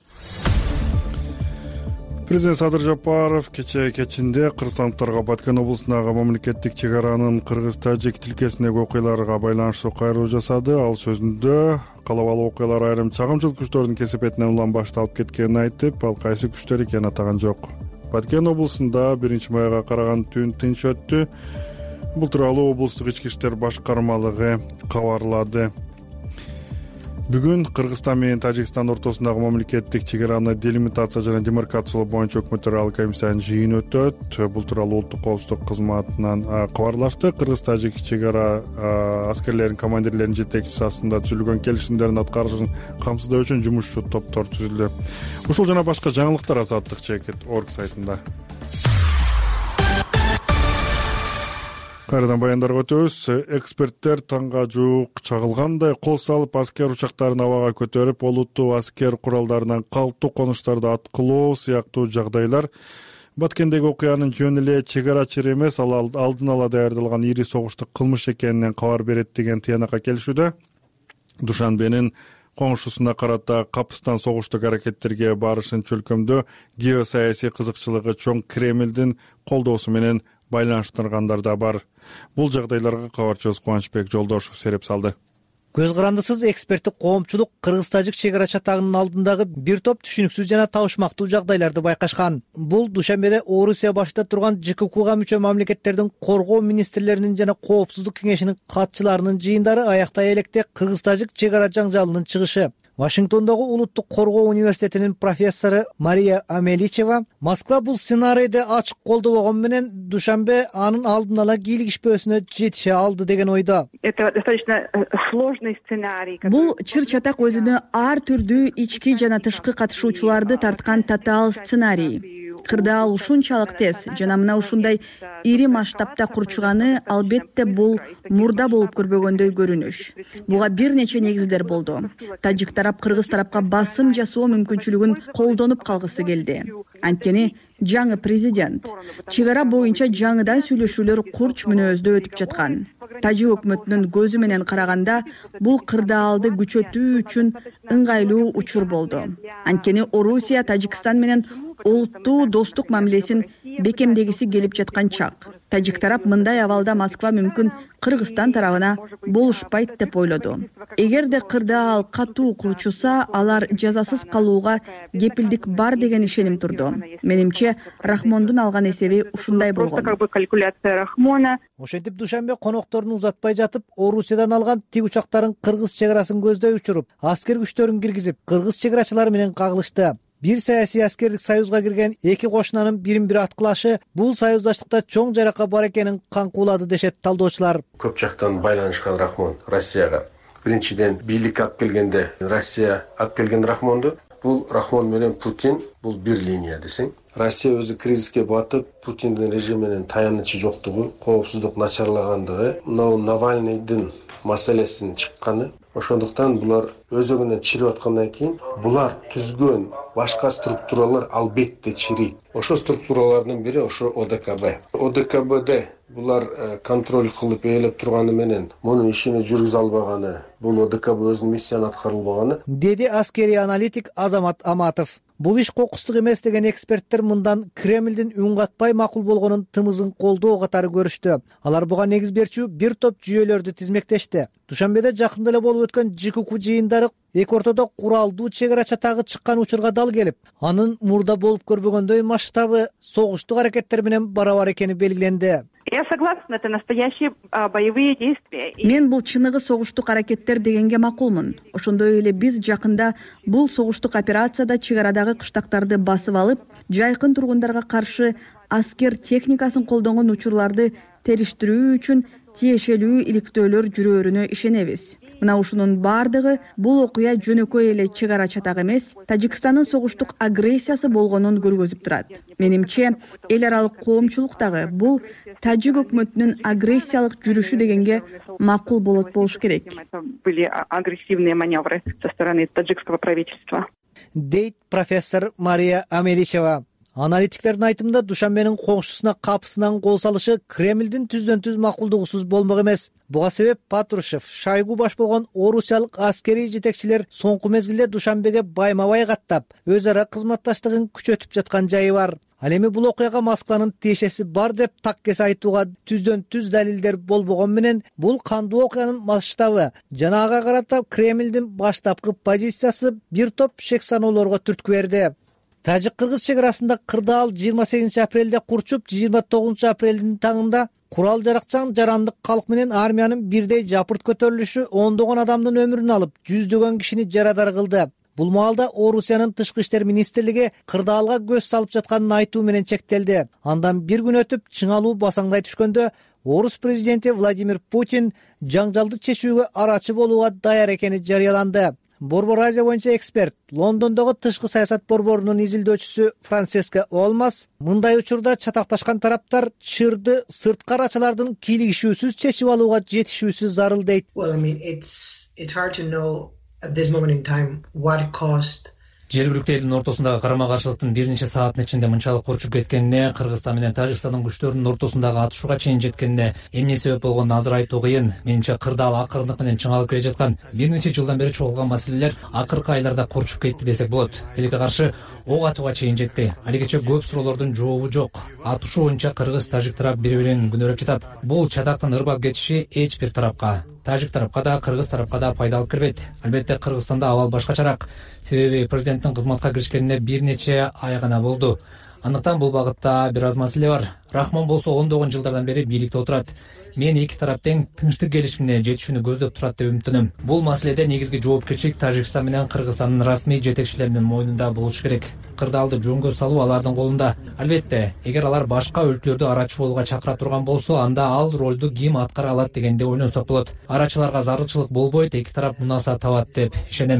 Президент Садыр Жапаров кечинде кыргызстандыктарга Баткен облусундагы мамлекеттик чек аранын кыргыз-тажик тилкесиндеги окуяларга байланыштуу кайрылуу жасады. Ал сөзүндө калабалуу окуялар айрым чагымчыл күчтөрдүн кесепетинен улам башталып кеткенин айтып, ал кайсы күчтөр экенин атаган жок. Баткен облусунда 1 майга караган түн тынч өттү. Бул тууралуу облустук ички иштер башкармалыгы кабарлады. Бүгүн Кыргызстан менен Тажикстан ортосундагы мамлекеттик чек араны делимитация жана демаркациялоо боюнча өкмөт аралык комиссиянын жыйыны өтөт. Бул тууралуу улуттук коопсуздук кызматынан кабарлашты. Кыргыз-тажик чек ара аскерлеринин командирлеринин жетекчиси астында түзүлгөн келишимдердин аткарышын камсыздоо үчүн жумушчу топтор түзүлдү. Ушул жана башка жаңылыктар Азаттык чекит.org сайтында. Кайрадан баяндарга өтөбүз. Эксперттер таңга жуук чагылгандай кол салып аскер учактарын абага көтөрүп, олуттуу аскер куралдарынан калктуу конуштарды аткылоо сыяктуу жагдайлар Баткендеги окуянын жөн эле чек арачы эмес, ал алдын ала даярдалган ири согуштук кылмыш экенинен кабар берет деген тыянакка келишүүдө. Душанбенин коңшусуна карата Капыстан согуштук аракеттерге барышын чөлкөмдөө геосаясий кызыкчылыгы чоң Кремлдин колдоосу менен байланыштыргандар да бар. Бул жагдайларга кабарчыбыз Кубанычбек Жолдошев сереп салды. Көз карандысыз эксперттик коомчулук Кыргыз-тажик чек ара чатагынын алдындагы бир топ түшүнүксүз жана табышмактуу жагдайларды байкашкан. Бул Душанбеде Орусия башында турган ЖКХга мүчө мамлекеттердин коргоо министрлеринин жана коопсуздук кеңешинин катчыларынын жыйындары аяктай электе Кыргыз-тажик чек ара жаңжалынын чыгышы. Вашингтондогу Улуттук коргоо университетинин профессору Мария Амеличева Москва бул сценарийди ачык колдобогон менен Душанбе анын алдын ала кийлигишпөөсүнө жетише алды деген ойдо. Это достаточно сложный сценарий. Бул чыр-чатак өзүнө ар түрдүү ички жана тышкы катышуучуларды тарткан татаал сценарий. Кырдаал ушунчалык тез жана мына ушундай ири масштабта курчуганы албетте бул мурда болуп көрбөгөндөй көрүнүш. Буга бир нече негиздер болду. Тажик тарап кыргыз тарапка басым жасоо мүмкүнчүлүгүн колдонуп калгысы келди. Анткени жаңы президент чек ара боюнча жаңыдан сүйлөшүүлөр курч мүнөздө өтүп жаткан. Тажик өкмөтүнүн көзү менен караганда бул кырдаалды күчөтүү үчүн ыңгайлуу учур болду. Анткени Орусия Тажикстан менен олуттуу достук мамилесин бекемдегиси келип жаткан чак. Тажик тарап мындай абалда Москва мүмкүн Кыргызстан тарабына болушпайт деп ойлоду. Эгерде кырдаал катуу курчуса, алар жазасыз калууга кепилдик бар деген ишеним турду. Менимче, Рахмондун алган эсеби ушундай болгон. Ошентип Душанбе конокторун узатпай жатып, Орусиядан алган тик учактарын Кыргыз чек арасын көздөй учуруп, аскер күчтөрүн киргизип, кыргыз чек арачылары менен кагылышты. Бир саясий аскерлик союзга кирген эки кошунанын бирин-бири аткылашы бул союздаштыкта чоң жаракка бар экенин каңкуулады дешет талдоочулар. Көп жактан байланышкан Рахмон Россияга. Биринчиден бийликке алып келгенде Россия алып келген Рахмонду. Бул Рахмон менен Путин бул бир линия десең. Россия өзү кризиске батып, Путиндин режими менен таянычы жоктугу, коопсуздук начарлагандыгы, Навальныйдын маселесинин чыкканы. Ошондуктан булар өзөгүнөн чирип аткандан кийин булар түзгөн башка структуралар албетте чирийт. Ошо структуралардын бири ошо ОДКБ. ОДКБде булар контроль кылып ээлеп турганы менен мунун ишини жүргүзө албаганы, бул ОДКБ өзүнүн миссияны аткарылбаганы, деди аскерий аналитик Азамат Аматов. Бул иш кокустук эмес деген эксперттер мындан Кремлдин үн катпай макул болгонун тымызын колдоо катары көрүштү. Алар буга негиз берчү бир топ жүйөлөрдү тизмектешти. Душанбеде жакында эле болуп өткөн ЖКХ жыйындары эки ортодо куралдуу чек ара чатагы чыккан учурга дал келип, анын мурда болуп көрбөгөндөй масштабы согуштук аракеттер менен барабар экени белгиленди. Я согласна, это настоящие боевые действия. Мен бул чыныгы согуштук аракеттер дегенге макулмун. Ошондой эле биз жакында бул согуштук операцияда чек арадагы кыштактарды басып алып, жайкын тургундарга каршы аскер техникасын колдонгон учурларды териштирүү үчүн тиешелүү иликтөөлөр жүрөөрүнө ишенебиз. Мына ушунун бардыгы бул окуя жөнөкөй эле чек ара чатак эмес, Тажикстандын согуштук агрессиясы болгонун көргөзүп турат. Менимче, эл аралык коомчулуктагы бул тажик өкмөтүнүн агрессиялык жүрүшү дегенге макул болуш керек. Были агрессивные маневры со стороны таджикского правительства. Дейт профессор Мария Амеличева. Аналитиктердин айтымында Душанбенин коңшусуна капысынан кол салышы Кремлдин түздөн-түз макулдугусуз болмок эмес. Буга себеп Патрушев, Шойгу баш болгон орусиялык аскерий жетекчилер соңку мезгилде Душанбеге байма-бай каттап, өз ара кызматташтыгын күчөтүп жаткан жайы бар. Ал эми бул окуяга Москванын тиешеси бар деп таккес айтууга түздөн-түз далилдер болбогон менен, бул кандуу окуянын масштабы жана ага карата Кремлдин баштапкы позициясы бир топ шек саноолорго түрткү берди. Тажик-кыргыз чек арасында кырдаал 28 апрелде курчуп, 29 апрелдин таңында курал жаракчан жарандык калк менен армиянын бирдей жапырт көтөрүлүшү ондогон адамдын өмүрүн алып, жүздөгөн кишини жарадар кылды. Бул маалда Орусиянын тышкы иштер министрлиги кырдаалга көз салып жатканын айтуу менен чектелди. Андан бир күн өтүп, чыңалуу басаңдай түшкөндө Орус президенти Владимир Путин жаңжалды чечүүгө арачы болууга даяр экени жарыяланды. Борбор Азия боюнча эксперт, Лондондогу тышкы саясат борборунун изилдөөчүсү Францеска Олмас мындай учурда чатакташкан тараптар чырды сырткы арачылардын кийлигишүүсүз чечип алууга жетишүүсү зарыл дейт. Жергиликтүү элдин ортосундагы карама-каршылыктын бир нече сааттын ичинде мынчалык урчуп кеткенине, Кыргызстан менен Тажикстандын күчтөрүнүн ортосундагы атышууга чейин жеткенине эмне себеп болгонун азыр айтуу кыйын. Менимче кырдаал акырындык менен чыңалып келе жаткан бир нече жылдан бери чогулган маселелер акыркы айларда курчуп кетти десек болот. Тилекке каршы ок атууга чейин жетти. Алигече көп суроолордун жообу жок. Атышуу боюнча кыргыз-тажик тарап бири-бирин күнөөрөп жатат. Бул чатактын ырбап кетиши эч бир тарапка, тажик тарапка да, кыргыз тарапка да пайда алып келбейт. Албетте Кыргызстанда абал башкачараак. Себеби президенттин кызматка киришкенине бир нече ай гана болду. Андыктан бул багытта бир аз маселе бар. Рахмон болсо ондогон жылдардан бери бийликте отурат. Мен эки тарап тең тынчтык келишимине жетишүүнү көздөп турат деп үмүттөнөм. Бул маселеде негизги жоопкерчилик Тажикстан менен Кыргызстандын расмий жетекчилеринин мойнунда болушу керек. Кырдаалды жөнгө салуу алардын колунда. Албетте, эгер алар башка өлкөлөрдө арачы болууга чакыра турган болсо, анда ал ролду ким аткара алат дегенде ойлонсок болот. Арачыларга зарылчылык болбойт, эки тарап мунаса табат деп ишенем.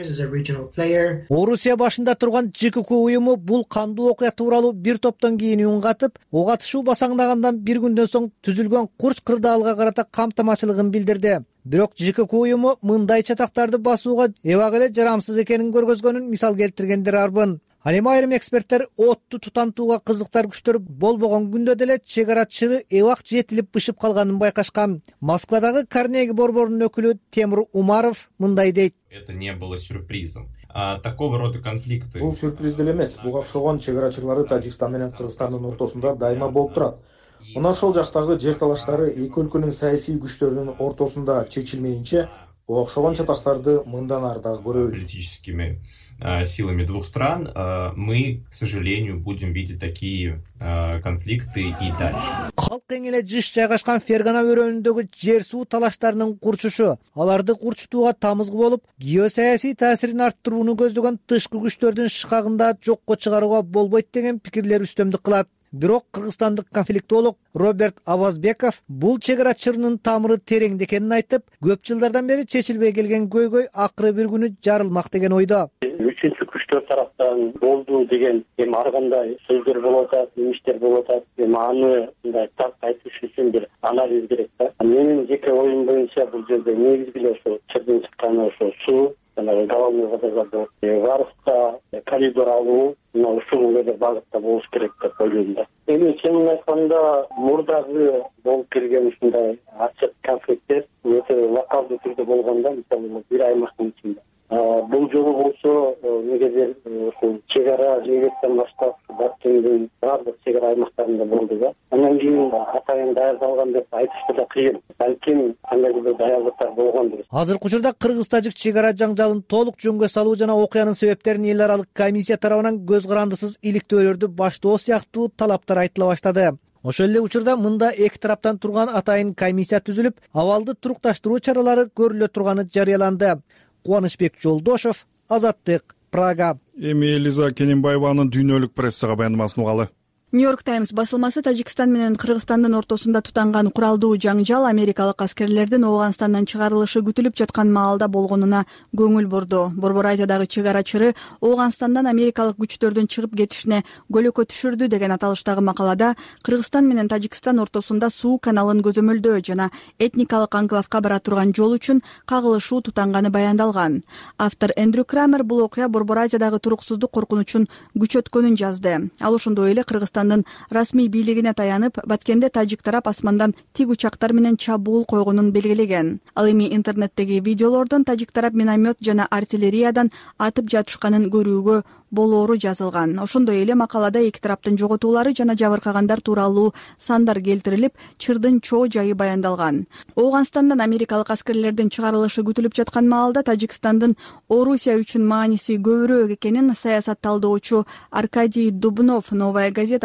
Орусия башында турган ЖКК уюму бул кандуу окуя тууралуу бир топтон кийин үн катып, ок атышуу басаңдагандан бир күндөн соң түзүлгөн Курч кырдаалга карата камтамачылыгын билдирди. Бирок ЖКК уюму мындай чатактарды басууга эбак эле жарамсыз экенин көргөзгөнүн мисал келтиргендер арбын. Ал эми айрым эксперттер отту тутантууга кызыктар күчтөр болбогон күндө деле чек ара чыры эбак жетилип бышып калганын байкашкан. Москвадагы Карнеги борборунун өкүлү Темур Умаров мындай дейт. Это не было сюрпризом. Такого рода конфликты. Бул сюрприз деле эмес. Буга окшогон чек ара чырлары Тажикстан менен Кыргызстандын ортосунда дайыма болуп турат. Мына ошол жактагы жер талаштары эки өлкөнүн саясий күчтөрүнүн ортосунда чечилмейинче, окшогон чатактарды мындан ары дагы көрөбүз. Политическими силами двух стран мы, к сожалению, будем видеть такие конфликты и дальше. Калк эң эле жыш жайгашкан Фергана өрөөнүндөгү жер суу талаштарынын курчушу, аларды курчутууга тамызгы болуп, геосаясий таасирин арттырууну көздөгөн тышкы күчтөрдүн шкагында жокко чыгарууга болбойт деген пикирлер үстөмдүк кылат. Бирок кыргызстандык конфликтолог Роберт Авазбеков бул чек ара чырынын тамыры тереңде экенин айтып, көп жылдардан бери чечилбей келген көйгөй акыры бир күнү жарылмак деген ойдо. Үчүнчү күчтөр тараптан болду деген ар кандай сөздөр болуп атат, имиштер болуп атат. Аны мындай так айтыш үчүн бир анализ керек да. Менин жеке оюм боюнча бул жерде негизги эле ошо чырдын чыкканы ошо суу, головной водозабор, варфка коридор алуу, ушул эле багытта болуш керек деп ойлойм да. Эми чынын айтканда мурдагы болуп келген ушундай ачык конфликттер өтө локалдуу түрдө болгондо, мисалы бир аймактын ичинде. Бул жолу болсо негизи ушул чек ара жээктен баштап Баткендин баардык чек ара аймактарында болду да. Андан кийин атайын даярдалган деп айтышты да кыйын. Балким кандайдыр бир даярдыктар болгондур. Азыркы учурда Кыргыз-Тажик чек ара жаңжалын толук жөнгө салуу жана окуянын себептерин эл аралык комиссия тарабынан көз карандысыз иликтөөлөрдү баштоо сыяктуу талаптар айтыла баштады. Ошол эле учурда мында эки тараптан турган атайын комиссия түзүлүп, абалды турукташтыруу чаралары көрүлө турганы жарыяланды. Кубанычбек Жолдошов, Азаттык, Прага. Эми Элиза Кененбаеванын дүйнөлүк прессага баяндамасын угалы. Нью-Йорк Таймс басылмасы Тажикстан менен Кыргызстандын ортосунда тутанган куралдуу жаңжал америкалык аскерлердин Ооганстандан чыгарылышы күтүлүп жаткан маалда болгонуна көңүл бурду. Борбор Азиядагы чек ара чыры Ооганстандан америкалык күчтөрдүн чыгып кетишине көлөкө түшүрдү деген аталыштагы макалада Кыргызстан менен Тажикстан ортосунда суу каналын көзөмөлдөө жана этникалык анклавка бара турган жол үчүн кагылышуу тутанганы баяндалган. Автор Эндрю Крамер бул окуя Борбор Азиядагы туруксуздук коркунучун күчөткөнүн жазды. Ал ошондой эле Кыргызстандын расмий бийлигине таянып, Баткенде тажик тарап асмандан тик учактар менен чабуул койгонун белгилеген. Ал эми интернеттеги видеолордон тажик тарап миномет жана артиллериядан атып жатышканын көрүүгө болоору жазылган. Ошондой эле макалада эки тараптын жоготуулары жана жабыркагандар тууралуу сандар келтирилип, чырдын чоо жайы баяндалган. Ооганстандан америкалык аскерлердин чыгарылышы күтүлүп жаткан маалда Тажикстандын Орусия үчүн мааниси көбүрөөк экенин саясат талдоочу Аркадий Дубнов Новая газета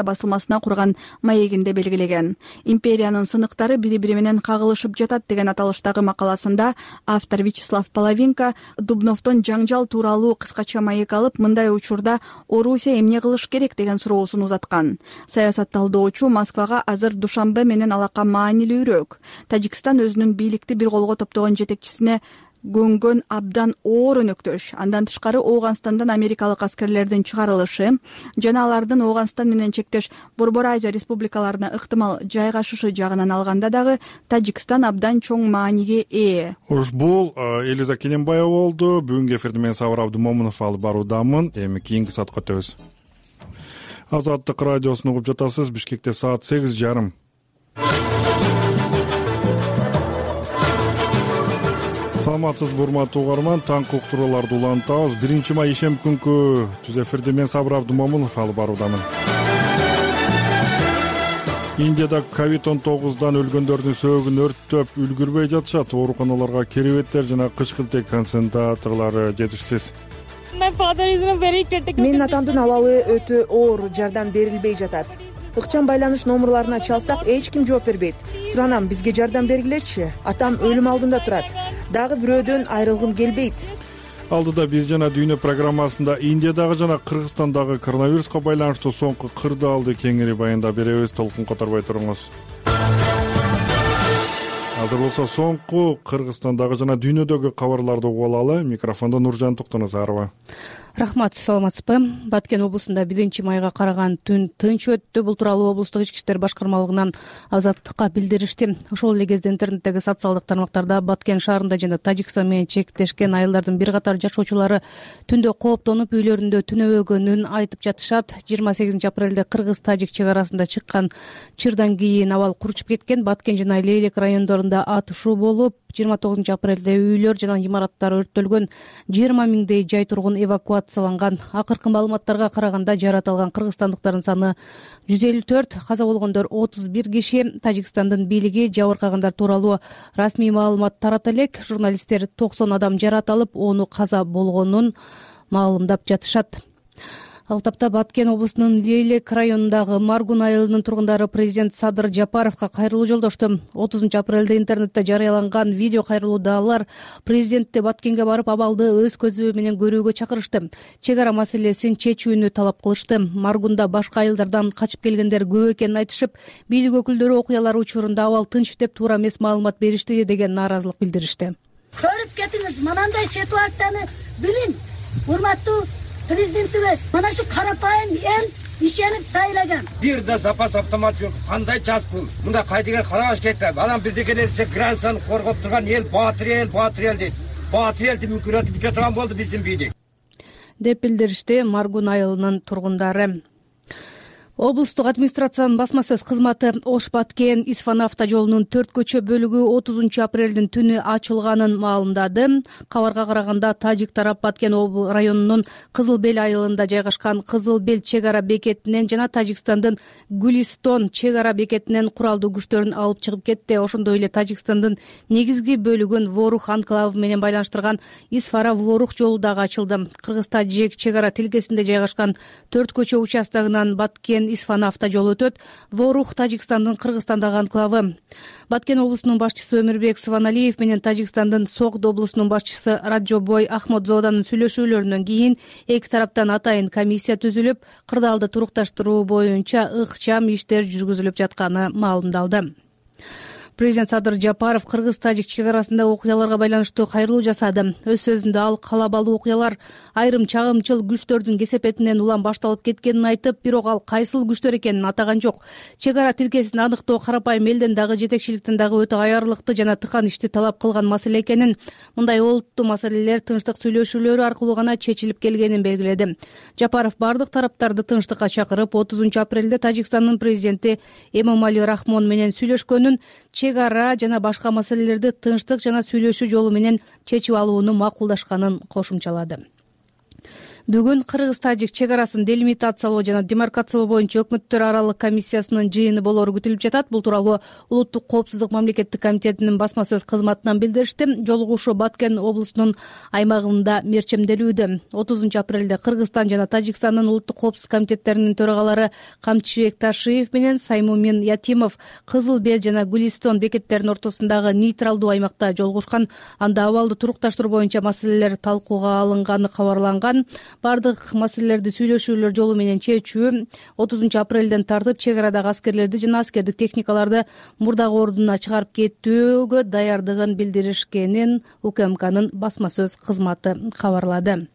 басылмасына курган маегинде белгилеген. Империянын сыныктары бири-бири менен кагылышып жатат деген аталыштагы макаласында автор Вячеслав Половинка Дубновдон жаңжал тууралуу кыскача маек алып, мындай учурда Орусия эмне кылыш керек деген суроосун узаткан. Саясат талдоочу Москвага азыр Душанбе менен алака маанилүүрөөк. Тажикстан өзүнүн бийликти бир колго топтогон жетекчисине көнгөн абдан оор өнөктөш. Андан тышкары Ооганстандан америкалык аскерлердин чыгарылышы жана алардын Ооганстан менен чектеш Борбор Азия республикаларына ыктымал жайгашышы жагынан алганда дагы Тажикстан абдан чоң мааниге ээ. Бул Элиза Кененбаева болду. Бүгүнкү эфирди мен Сабыр Абдумомунов алып баруудамын. Эми кийинки саатка өтөбүз. Азаттык радиосун угуп жатасыз. Бишкекте саат 8:30. Саламатсызбы урматтуу угарман, таң уктурууларды улантабыз. 1-май ишемби күнкү түз эфирди мен Сабыр Абдумомунов алып баруудамын. Индияда COVID-19 өлгөндөрдүн сөөгүн өрттөп үлгүрбөй жатышат. Ооруканаларга керебеттер жана кычкылтек концентраторлору жетишсиз. Менин атамдын абалы өтө оор, жардам берилбей жатат. Ыкчам байланыш номерларына чалсак эч ким жооп бербейт. Суранам, бизге жардам бергилечи. Атам өлүм алдында турат. Дагы бирөөдөн айрылгым келбейт. Алдыда биз жана Дүйнө программасында Индиядагы жана Кыргызстандагы коронавируска байланыштуу соңку кырдаалды кеңири баяндап беребиз. Толкун которбой туруңуз. Азыр болсо соңку Кыргызстандагы жана дүйнөдөгү кабарларды угуп алалы. Микрофондо Нуржан Токтоназарова. Рахмат, саламатсызбы? Баткен облусунда 1-майга караган түн тынч өттү. Бул тууралуу облустук ички иштер башкармалыгынан Азаттыкка билдиришти. Ошол эле кезде интернеттеги социалдык тармактарда Баткен шаарында жана Тажикстан менен чектешкен айылдардын бир катар жашоочулары түндө кооптонуп үйлөрүндө түнөбөгөнүн айтып жатышат. 28 апрелде Кыргыз-Тажик чек арасында чыккан чырдан кийин абал курчуп кеткен. Баткен жана Лейлек райондорунда атышуу болуп, 29 апрелде үйлөр жана имараттар өрттөлгөн, 20 миңдей жай тургун эвакуацияланган. Акыркы маалыматтарга караганда жарат алган кыргызстандыктардын саны 154, каза болгондор 31 киши. Тажикстандын бийлиги жабыркагандар тууралуу расмий маалымат тарата элек. Журналисттер 90 адам жарат алып, 10 каза болгонун маалымдап жатышат. Ал тапта Баткен облусунун Лейлек районундагы Маргун айылынын тургундары президент Садыр Жапаровго кайрылуу жолдошту. 30 апрелде интернетте жарыяланган видео кайрылууда алар президентти Баткенге барып абалды өз көзү менен көрүүгө чакырышты. Чек ара маселесин чечүүнү талап кылышты. Маргунда башка айылдардан качып келгендер көп экенин айтышып, бийлик өкүлдөрү окуялар учурунда абал тынч деп туура эмес маалымат беришти деген нааразылык билдиришти. Көрүп кетиңиз, мынандай ситуацияны билин. Урматтуу президентибиз, мына шу карапайым эл ишенип сайлаган. Бир да запас автомат жок. Кандай час бул? Мында кайдыгер карабаш кетти. Анан бирдекелер десе границаны коргоп турган эл баатыр эл дейт. Баатыр элди мүмкүнөтү бүтө турган болду биздин бийлик. Деп билдиришти Маргун айылынын тургундары. Облустук администрациянын басма сөз кызматы Ош Баткен Исфан автожолунун 4 көчө бөлүгү 30 апрелдин түнү ачылганын маалымдады. Кабарга караганда Тажик тарап Баткен районунун Кызыл Бел айылында жайгашкан Кызыл Бел чек ара бекетинен жана Тажикстандын Гулистон чек ара бекетинен куралдуу күчтөрүн алып чыгып кетти. Ошондой эле Тажикстандын негизги бөлүгүн Ворух анклавы менен байланыштырган Исфара Ворух жолу дагы ачылды. Кыргыз-Тажик чек ара тилкесинде жайгашкан 4 көчө участогунан Баткен Исфан автожолу өтөт. Ворух Тажикстандын Кыргызстандагы анклавы. Баткен облусунун башчысы Өмүрбек Суваналиев менен Тажикстандын Согд облусунун башчысы Раджобой Ахмадзоданын сүйлөшүүлөрүнөн кийин эки тараптан атайын комиссия түзүлүп, кырдаалды турукташтыруу боюнча ыкчам иштер жүргүзүлүп жатканы маалымдалды. Президент Садыр Жапаров Кыргыз-Тажик чек арасында окуяларга байланыштуу кайрылуу жасады. Өз сөзүндө ал калабалуу окуялар айрым чагымчыл күчтөрдүн кесепетинен улам башталып кеткенин айтып, бирок ал кайсыл күчтөр экенин атаган жок. Чек ара тилкесин аныктоо карапайым элден дагы жетекчиликтен дагы өтө аярлыктуу жана тыкан ишти талап кылган маселе экенин, мындай олуттуу маселелер тынчтык сүйлөшүүлөрү аркылуу гана чечилип келгенин белгиледи. Жапаров бардык тараптарды тынчтыкка чакырып, 30 апрелде Тажикстандын президенти Эмомали Рахмон менен сүйлөшкөнүн, чек ара жана башка маселелерди тынчтык жана сүйлөшүү жолу менен чечип алууну макулдашканын кошумчалады. Бүгүн Кыргыз-Тажик чек арасын делимитациялоо жана демаркациялоо боюнча өкмөттөр аралык комиссиясынын жыйыны болоору күтүлүп жатат. Бул тууралуу Улуттук коопсуздук мамлекеттик комитетинин басма сөз кызматынан билдиришти. Жолугушуу Баткен облусунун аймагында мерчемделүүдө. 30 апрелде Кыргызстан жана Тажикстандын улуттук коопсуздук комитеттеринин төрагалары Камчыбек Ташиев менен Саймумин Ятимов Кызыл Бел жана Гулистон бекеттеринин ортосундагы нейтралдуу аймакта жолугушкан. Анда абалды турукташтыруу боюнча маселелер талкууга алынганы кабарланган. Бардык маселелерди сүйлөшүүлөр жолу менен чечүү 30 апрелден тартып чек арадагы аскерлерди жана аскердик техникаларды мурдагы ордуна чыгарып кетүүгө даярдыгын билдиришкенин УКМКнын басма сөз кызматы кабарлады.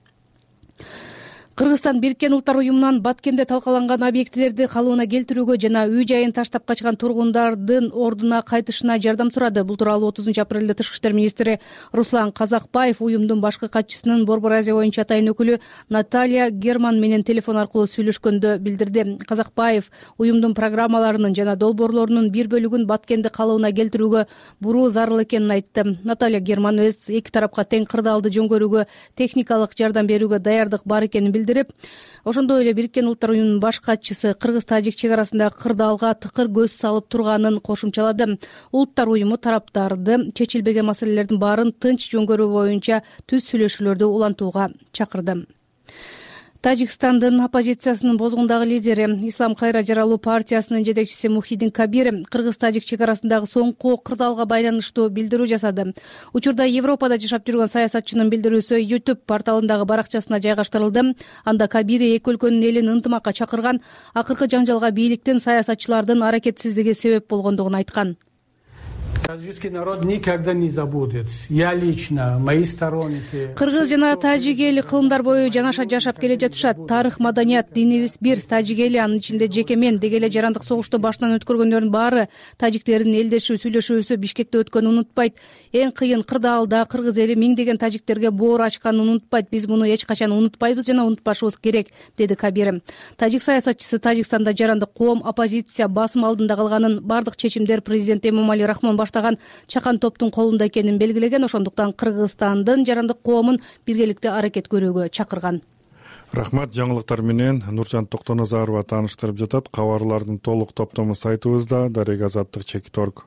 Кыргызстан Бириккен Улуттар уюмунан Баткенде талкаланган объектилерди калыбына келтирүүгө жана үй жайын таштап качкан тургундардын ордуна кайтышына жардам сурады. Бул тууралуу 30 апрелде Тышкы иштер министри Руслан Казакбаев уюмдун башкы катчысынын Борбор Азия боюнча атайын өкүлү Наталья Герман менен телефон аркылуу сүйлөшкөндө билдирди. Казакбаев уюмдун программаларынын жана долбоорлорунун бир бөлүгүн Баткенде калыбына келтирүүгө буруу зарыл экенин айтты. Наталья Герман өз эки тарапка тең кырдаалды жөнгөрүүгө техникалык жардам берүүгө даярдык бар экенин билдирди. Ошондой эле Бириккен Улуттар уюмунун баш катчысы Кыргыз-Тажик чек арасындагы кырдаалга тыкыр көз салып турганын кошумчалады. Улуттар уюму тараптарды чечилбеген маселелердин баарын тынч жөнгөрүү боюнча түз сүйлөшүүлөрдү улантууга чакырды. Тажикстандын оппозициясынын бозгундагы лидери Ислам кайра жаралуу партиясынын жетекчиси Мухиддин Кабир Кыргыз-Тажик чек арасындагы соңку кырдаалга байланыштуу билдирүү жасады. Учурда Европада жашап жүргөн саясатчынын билдирүүсү YouTube порталындагы баракчасына жайгаштырылды. Анда Кабир эки өлкөнүн элин ынтымакка чакырган, акыркы жанжалга бийликтин саясатчылардын аракетсиздиги себеп болгондугун айткан. Таджикский народ никогда не забудет. Я лично, мои сторонники. Кыргыз жана тажик эли кылымдар бою жанаша жашап келе жатышат. Тарых, маданият, динибиз бир. Тажик эли, анын ичинде жеке мен деги эле жарандык согушту башынан өткөргөндөрдүн баары тажиктердин элдешүү сүйлөшүүсү Бишкекте өткөнүн унутпайт. Эң кыйын кырдаалда кыргыз эли миңдеген тажиктерге боор ачканын унутпайт. Биз муну эч качан унутпайбыз жана унутпашыбыз керек, деди Кабир. Тажик саясатчысы Тажикстанда жарандык коом, оппозиция басым алдында калганын, бардык чечимдер президент Эмомали Рахмон баштаган чакан топтун колунда экенин белгилеген. Ошондуктан Кыргызстандын жарандык коомун биргеликте аракет көрүүгө чакырган. Рахмат. Жаңылыктар менен Нуржан Токтоназарова тааныштырып жатат. Кабарлардын толук топтому сайтыбызда darek-azаттыk.org.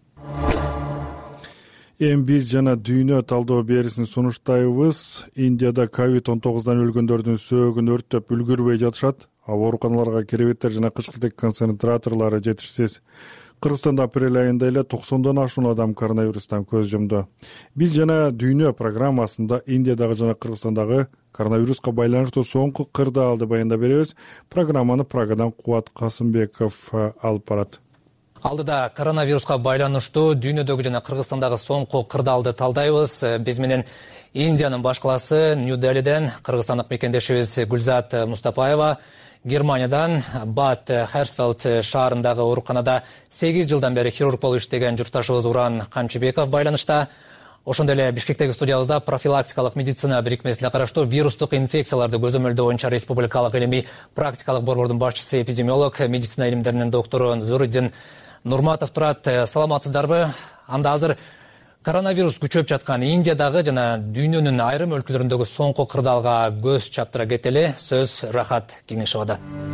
Эми биз жана дүйнө талдоо берисин сунуштайбыз. Индияда COVID-19 өлгөндөрдүн сөөгүн өрттөп үлгүрбөй жатышат. Ооруканаларга керебеттер жана кычкылтек концентраторлору жетишсиз. Кыргызстанда апрель айында эле 90дон ашуун адам коронавирустан көз жумду. Биз жана дүйнө программасында Индиядагы жана Кыргызстандагы коронавируска байланыштуу соңку кырдаалды баяндап беребиз. Программаны Прагадан Кубат Касымбеков алып барат. Алдыда коронавируска байланыштуу дүйнөдөгү жана Кыргызстандагы соңку кырдаалды талдайбыз. Биз менен Индиянын баш калаасы Нью-Делиден кыргызстандык мекендешибиз Гүлзат Мустапаева, Германиядан Бад Херсфелд шаарындагы ооруканада 8 жылдан бери хирург болуп иштеген журтташыбыз Уран Камчыбеков байланышта. Ошондой эле Бишкектеги студиябызда профилактикалык медицина бирикмесине караштуу вирустук инфекцияларды көзөмөлдөө боюнча республикалык илимий практикалык борбордун башчысы, эпидемиолог, медицина илимдеринин доктору Зуриддин Нурматов турат. Саламатсыздарбы? Анда азыр коронавирус күчөп жаткан Индиядагы жана дүйнөнүн айрым өлкөлөрүндөгү соңку кырдаалга көз чаптыра кетели. Сөз Рахат Кеңешовада.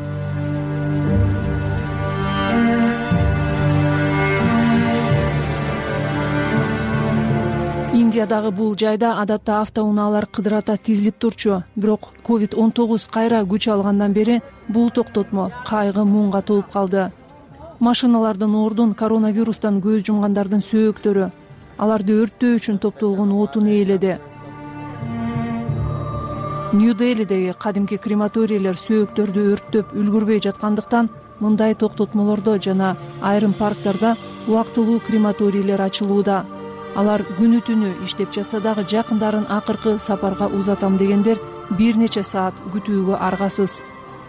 Индиядагы бул жайда адатта автоунаалар кыдырата тизилип турчу. Бирок COVID-19 кайра күч алгандан бери бул токтотмо кайгы муңга толуп калды. Машиналардын ордун коронавирустан көз жумгандардын сөөктөрү, аларды өрттөө үчүн топтолгон отун ээледи. Нью-Делидеги кадимки крематорийлер сөөктөрдү өрттөп үлгүрбөй жаткандыктан мындай токтотмолордо жана айрым парктарда убактылуу крематорийлер ачылууда. Алар күнү түнү иштеп жатса дагы жакындарын акыркы сапарга узатам дегендер бир нече саат күтүүгө аргасыз.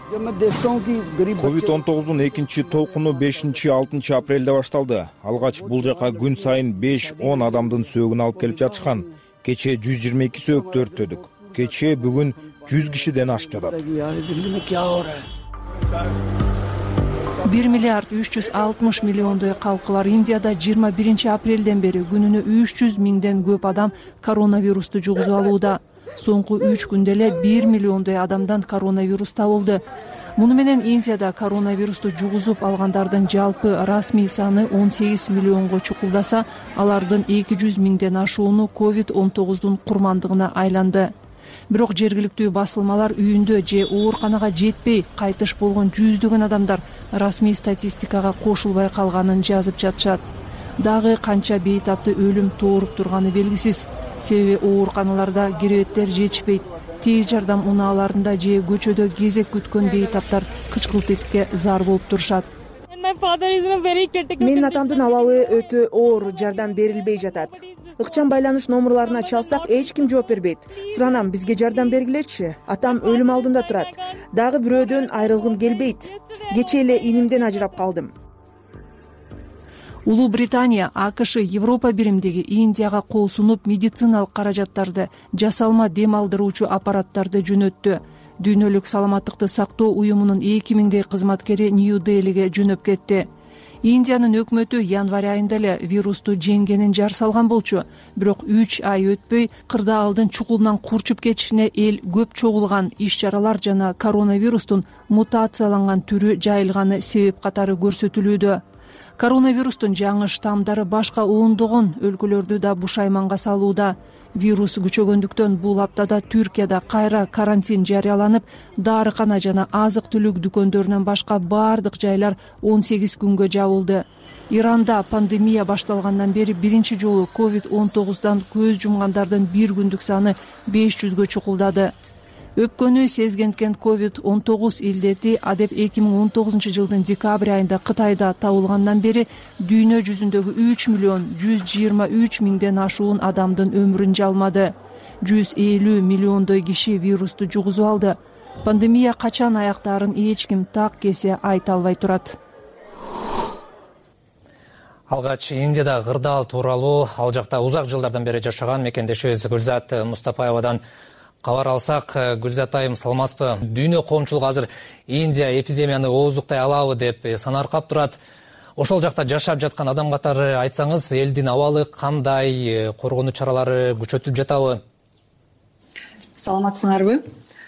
COVID-19 экинчи толкуну 5-6 апрелде башталды. Алгач бул жака күн сайын 5-10 адамдын сөөгүн алып келип жатышкан. Кече 122 сөөктү өрттөдүк. Кече бүгүн 100 кишиден ашып жатат. 1 миллиард 360 миллиондой калкы бар Индияда 21 апрелден бери күнүнө 300 миңден көп адам коронавирусту жугузуп алууда. соңку 3 күндө эле 1 миллиондой адамдан коронавирус табылды. Муну менен Индияда коронавирусту жугузуп алгандардын жалпы расмий саны 18 миллионго чукулдаса, алардын 200 миңден ашууну COVID-19 курмандыгына айланды. Бирок жергиликтүү басылмалар үйүндө же ооруканага жетпей кайтыш болгон жүздөгөн адамдар расмий статистикага кошулбай калганын жазып жатышат. Дагы канча бейтапты өлүм тооруп турганы белгисиз. Себеби ооруканаларда киребеттер жетишпейт. Тез жардам унааларында же көчөдө кезек күткөн бейтаптар кычкылтекке зар болуп турушат. Менин атамдын абалы өтө оор, жардам берилбей жатат. Ыкчам байланыш номерларына чалсак эч ким жооп бербейт. Суранам, бизге жардам бергилечи. Атам өлүм алдында турат. Дагы бирөөдөн айрылгым келбейт. Кечээ эле инимден ажырап калдым. Улуу Британия, АКШ, Европа биримдиги Индияга кол сунуп медициналык каражаттарды, жасалма дем алдыруучу аппараттарды жөнөттү. Дүйнөлүк саламаттыкты сактоо уюмунун 2000дей кызматкери Нью-Делиге жөнөп кетти. Индиянын өкмөтү январь айында эле вирусту жеңгенин жар салган болчу. Бирок 3 ай өтпөй кырдаалдын чукулунан курчуп кетишине эл көп чогулган иш-чаралар жана коронавирустун мутацияланган түрү жайылганы себеп катары көрсөтүлүүдө. Коронавирустун жаңы штамдары башка ондогон өлкөлөрдү да бушайманга салууда. Вирус күчөгөндүктөн бул аптада Түркияда кайра карантин жарыяланып, дарыкана жана азык-түлүк дүкөндөрүнөн башка бардык жайлар 18 күнгө жабылды. Иранда пандемия башталгандан бери биринчи жолу COVID-19дан көз жумгандардын бир күндүк саны 500гө чукулдады. Өпкөнү сезгенткен COVID-19 илдети адеп 2019 жылдын декабрь айында Кытайда табылгандан бери дүйнө жүзүндөгү 3 миллион 123 миңден ашуун адамдын өмүрүн жалмады. 150 миллиондой киши вирусту жугузуп алды. Пандемия качан аяктаарын эч ким так кесе айта албай турат. Алгач Индияда кырдаал тууралуу ал жакта узак жылдардан бери жашаган мекендешибиз Гүлзат Мустапаевадан кабар алсак. Гүлзат айым, саламатсызбы? Дүйнө коомчулугу азыр Индия эпидемияны оозуктай алабы деп санаркап турат. Ошол жакта жашап жаткан адам катары айтсаңыз, элдин абалы кандай, коргонуу чаралары күчөтүлүп жатабы? Саламатсыңарбы?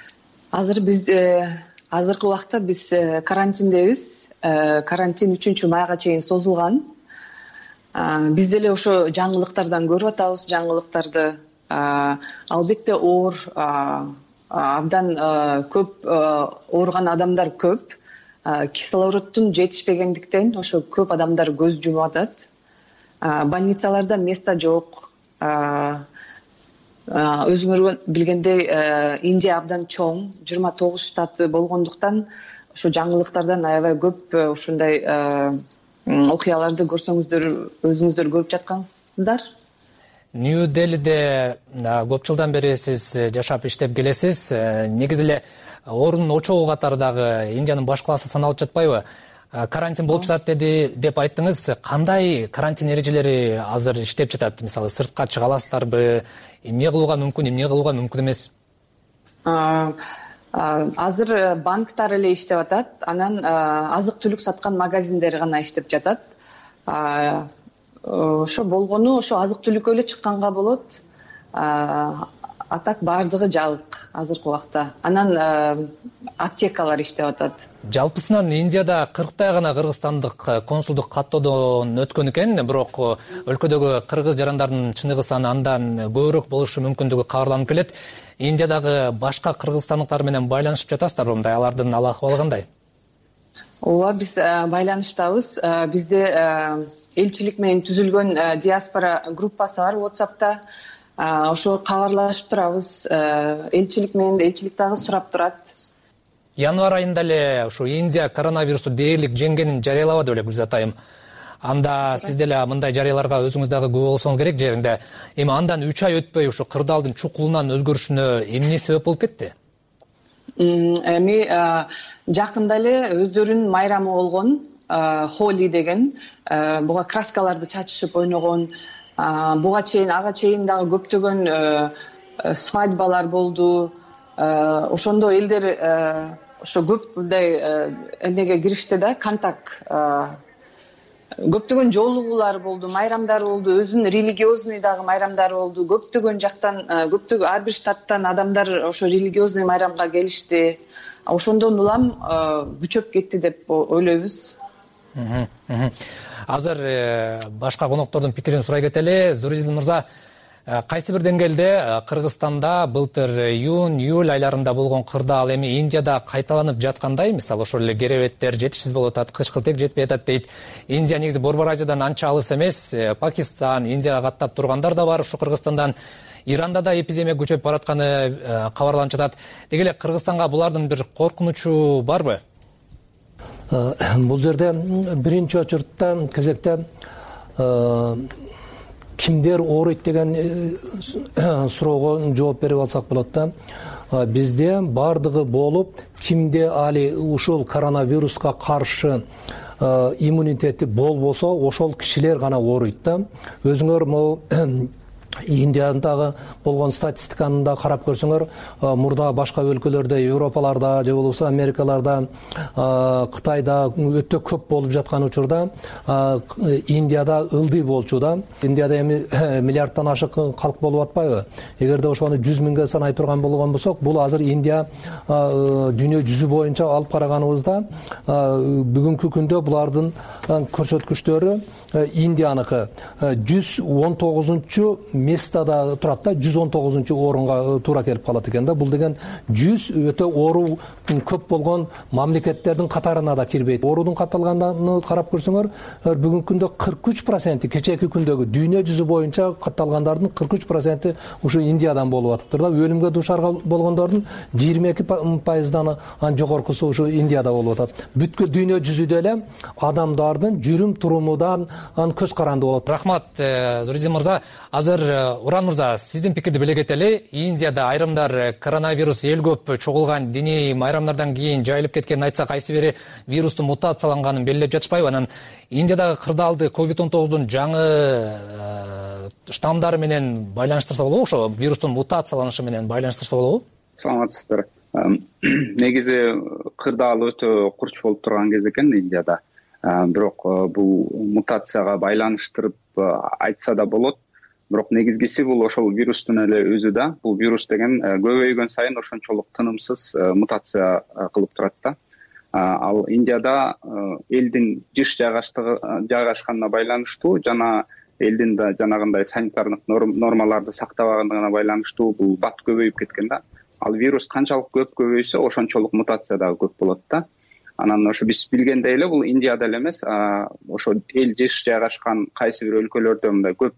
Азыркы убакта биз карантиндебиз. Карантин 3-майга чейин созулган. Биз деле ошо жаңылыктардан көрүп атабыз, жаңылыктарды. Албетте оор, абдан көп ооруган адамдар көп. Кислороддун жетишпегендиктен ошо көп адамдар көз жумуп атат. Больницаларда место жок. Өзүңөр билгендей, Индия абдан чоң, 29 штаты болгондуктан ошо жаңылыктардан аябай көп ушундай окуяларды көрсөңүздөр, өзүңүздөр көрүп жаткансыздар. Нью-Делиде көп жылдан бери сиз жашап иштеп келесиз. Негизи эле оорунун очогу катары дагы Индиянын баш калаасы саналып жатпайбы? Карантин болуп жатат деп айттыңыз. Кандай карантин эрежелери азыр иштеп жатат? Мисалы, сыртка чыга аласыздарбы? Эмне кылууга мүмкүн, эмне кылууга мүмкүн эмес? Азыр банктар эле иштеп атат. Анан азык-түлүк саткан магазиндер гана иштеп жатат. Ошо болгону ошо азык-түлүккө эле чыкканга болот. А так баардыгы жабык азыркы убакта. Анан аптекалар иштеп атат. Жалпысынан Индияда 40 гана кыргызстандык консулдук каттоодон өткөн экен, бирок өлкөдөгү кыргыз жарандардын чыныгы саны андан көбүрөөк болушу мүмкүндүгү кабарланып келет. Индиядагы башка кыргызстандыктар менен байланышып жатасыздарбы? Мындай алардын ал акыбалы кандай? Ооба, биз байланыштабыз. Бизде элчилик менен түзүлгөн диаспора группасы бар WhatsApp'та. Ошо кабарлашып турабыз. Элчилик менен элчилик дагы сурап турат. Январь айында эле ушу Индия коронавирусту дээрлик жеңгенин жарыялабады беле, Гүлзат айым? Анда сиз деле мындай жарыяларга өзүңүз дагы күбө болсоңуз керек жеринде. Эми андан 3 ай өтпөй ушу кырдаалдын чукулунан өзгөрүшүнө эмне себеп болуп кетти? Эми жакында эле өздөрүнүн майрамы болгон, Холи деген, буга краскаларды чачышып ойногон, ага чейин дагы көптөгөн свадьбалар болду. Ошондо элдер ошо көп мындай эмнеге киришти да, контакт көптөгөн жолугуулар болду, майрамдар болду, өзүнүн религиозный дагы майрамдары болду. Көптөгөн жактан, көптөгөн ар бир штаттан адамдар ошо религиозный майрамга келишти. Ошондон улам күчөп кетти деп ойлойбуз. Азыр башка коноктордун пикирин сурай кетели. Зуридин мырза, кайсы бир деңгээлде Кыргызстанда былтыр июнь-июль айларында болгон кырдаал эми Индияда кайталанып жаткандай? Мисалы ошол эле керебеттер жетишсиз болуп атат, кычкылтек жетпей атат дейт. Индия негизи Борбор Азиядан анча алыс эмес. Пакистан, Индияга каттап тургандар да бар ушу Кыргызстандан. Иранда да эпидемия күчөп баратканы кабарланып жатат. Деги эле Кыргызстанга булардын бир коркунучу барбы? Бул жерде биринчи очуртта кезекте кимдер ооруйт деген суроого жооп берип алсак болот да. Бизде бардыгы болуп, кимде али ушул коронавируска каршы иммунитети болбосо, ошол кишилер гана ооруйт да. Өзүңөр могу Индиядагы болгон статистиканы да карап көрсөңөр, мурда башка өлкөлөрдө, Европаларда же болбосо Америкаларда, Кытайда өтө көп болуп жаткан учурда Индияда ылдый болчу да. Индияда эми миллиардтан ашык калк болуп атпайбы? Эгерде ошону 100 миңге санай турган болгон болсок, бул азыр Индия дүйнө жүзү боюнча алып караганыбызда бүгүнкү күндө булардын көрсөткүчтөрү Индияныкы 119-чу местада турат да, 119-чу орунга туура келип калат экен да. Бул деген 100 өтө оору көп болгон мамлекеттердин катарына да кирбейт. Оорудун катталганын карап көрсөңөр, бүгүнкү күндө 43%, кечээки күндөгү дүйнө жүзү боюнча катталгандардын 43% ушу Индиядан болуп атыптыр да. Өлүмгө дуушар болгондордун 22%дан жогоркусу ушу Индияда болуп атат. Бүткүл дүйнө жүзүдө эле адамдардын жүрүм турумудан көз каранды болот. Рахмат, Зуридин мырза. Азыр Уран мырза, сиздин пикирди биле кетели. Индияда айрымдар коронавирус эл көп чогулган диний майрамдардан кийин жайылып кеткенин айтса, кайсы бири вирустун мутацияланганын белгилеп жатышпайбы? Анан Индиядагы кырдаалды COVID-19дун жаңы штамдары менен байланыштырса болобу? Ошо вирустун мутацияланышы менен байланыштырса болобу? Саламатсыздар. Негизи кырдаал өтө курч болуп турган кез экен Индияда. Бирок бул мутацияга байланыштырып айтса да болот. Бирок негизгиси бул ошол вирустун эле өзү да. Бул вирус деген көбөйгөн сайын ошончолук тынымсыз мутация кылып турат да. Ал Индияда элдин жыш жайгашканына байланыштуу жана элдин да жанагындай санитардык нормаларды сактабагандыгына байланыштуу бул бат көбөйүп кеткен да. Ал вирус канчалык көп көбөйсө, ошончолук мутация дагы көп болот да. Анан ошо биз билгендей эле бул Индияда эле эмес, ошо эл жыш жайгашкан кайсы бир өлкөлөрдө мындай көп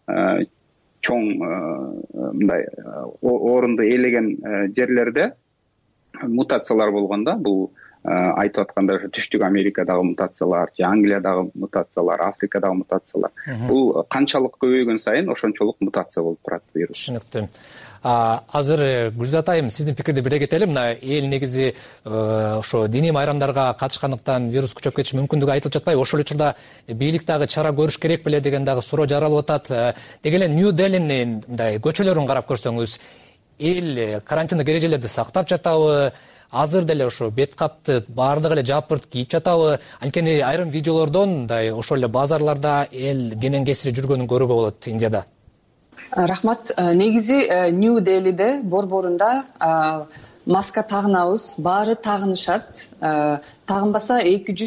чоң мындай орунду ээлеген жерлерде мутациялар болгон да. Бул айтып аткандай ошо Түштүк Америкадагы мутациялар, же Англиядагы мутациялар, Африкадагы мутациялар. Бул канчалык көбөйгөн сайын ошончолук мутация болуп турат вирус. Түшүнүктүү. Азыр Гүлзат айым, сиздин пикирди биле кетели. Мына эл негизи ошо диний майрамдарга катышкандыктан вирус күчөп кетиши мүмкүндүгү айтылып жатпайбы? Ошол учурда бийлик дагы чара көрүш керек беле деген дагы суроо жаралып атат. Деги эле Нью-Делинин мындай көчөлөрүн карап көрсөңүз, эл карантиндик эрежелерди сактап жатабы? Азыр деле ошо бет капты баардыгы эле жапырт кийип жатабы? Анткени айрым видеолордон мындай ошол эле базарларда эл кенен кесири жүргөнүн көрүүгө болот Индияда. Рахмат. Негизи Нью-Делиде борборунда маска тагынабыз, баары тагынышат. Тагынбаса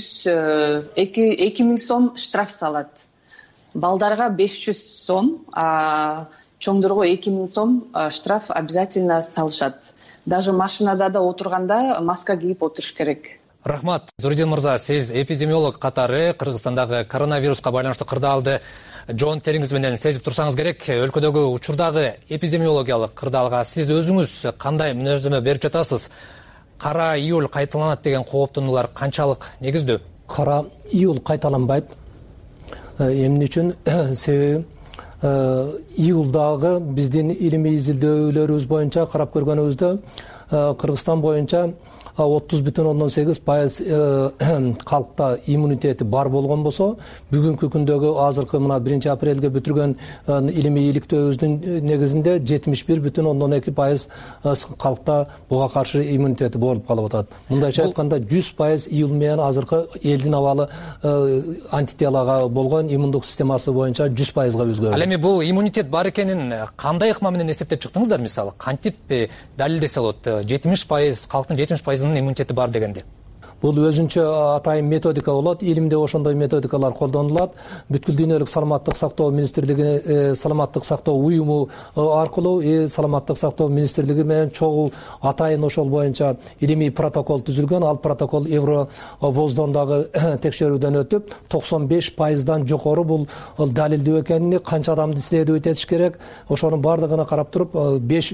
2000 сом штраф салат. Балдарга 500 сом, чоңдорго 2000 сом штраф обязательно салышат. Даже машинада да отурганда маска кийип отуруш керек. Рахмат. Зуридин мырза, сиз эпидемиолог катары Кыргызстандагы коронавируска байланыштуу кырдаалды жоон териңиз менен сезип турсаңыз керек. Өлкөдөгү учурдагы эпидемиологиялык кырдаалга сиз өзүңүз кандай мүнөздөмө берип жатасыз? Кара июль кайталанат деген кооптонуулар канчалык негиздүү? Кара июль кайталанбайт. Эмне үчүн? Себеби июлдагы биздин илимий изилдөөлөрүбүз боюнча карап көргөнүбүздө Кыргызстан боюнча 30,8% калкта иммунитети бар болгон болсо, бүгүнкү күндөгү азыркы мына 1-апрелге бүтүргөн илимий иликтөөбүздүн негизинде 71,2% калкта буга каршы иммунитети болуп калып атат. Мындайча айтканда 100% июл менен азыркы элдин абалы антителага болгон иммундук системасы боюнча 100%га өзгөрдү. Ал эми бул иммунитет бар экенин кандай ыкма менен эсептеп чыктыңыздар? Мисалы, кантип далилдесе болот? 70%, калктын 70%-нын иммунитети бар дегенде. Бул өзүнчө атайын методика болот. Илимде ошондой методикалар колдонулат. Бүткүл дүйнөлүк саламаттык сактоо министрлиги, саламаттык сактоо уюму аркылуу саламаттык сактоо министрлиги менен чогуу атайын ошол боюнча илимий протокол түзүлгөн. Ал протокол Евровоздон дагы текшерүүдөн өтүп, 95%дан жогору бул далилдүү экенин, канча адамды исследовать этиш керек, ошонун бардыгына карап туруп 5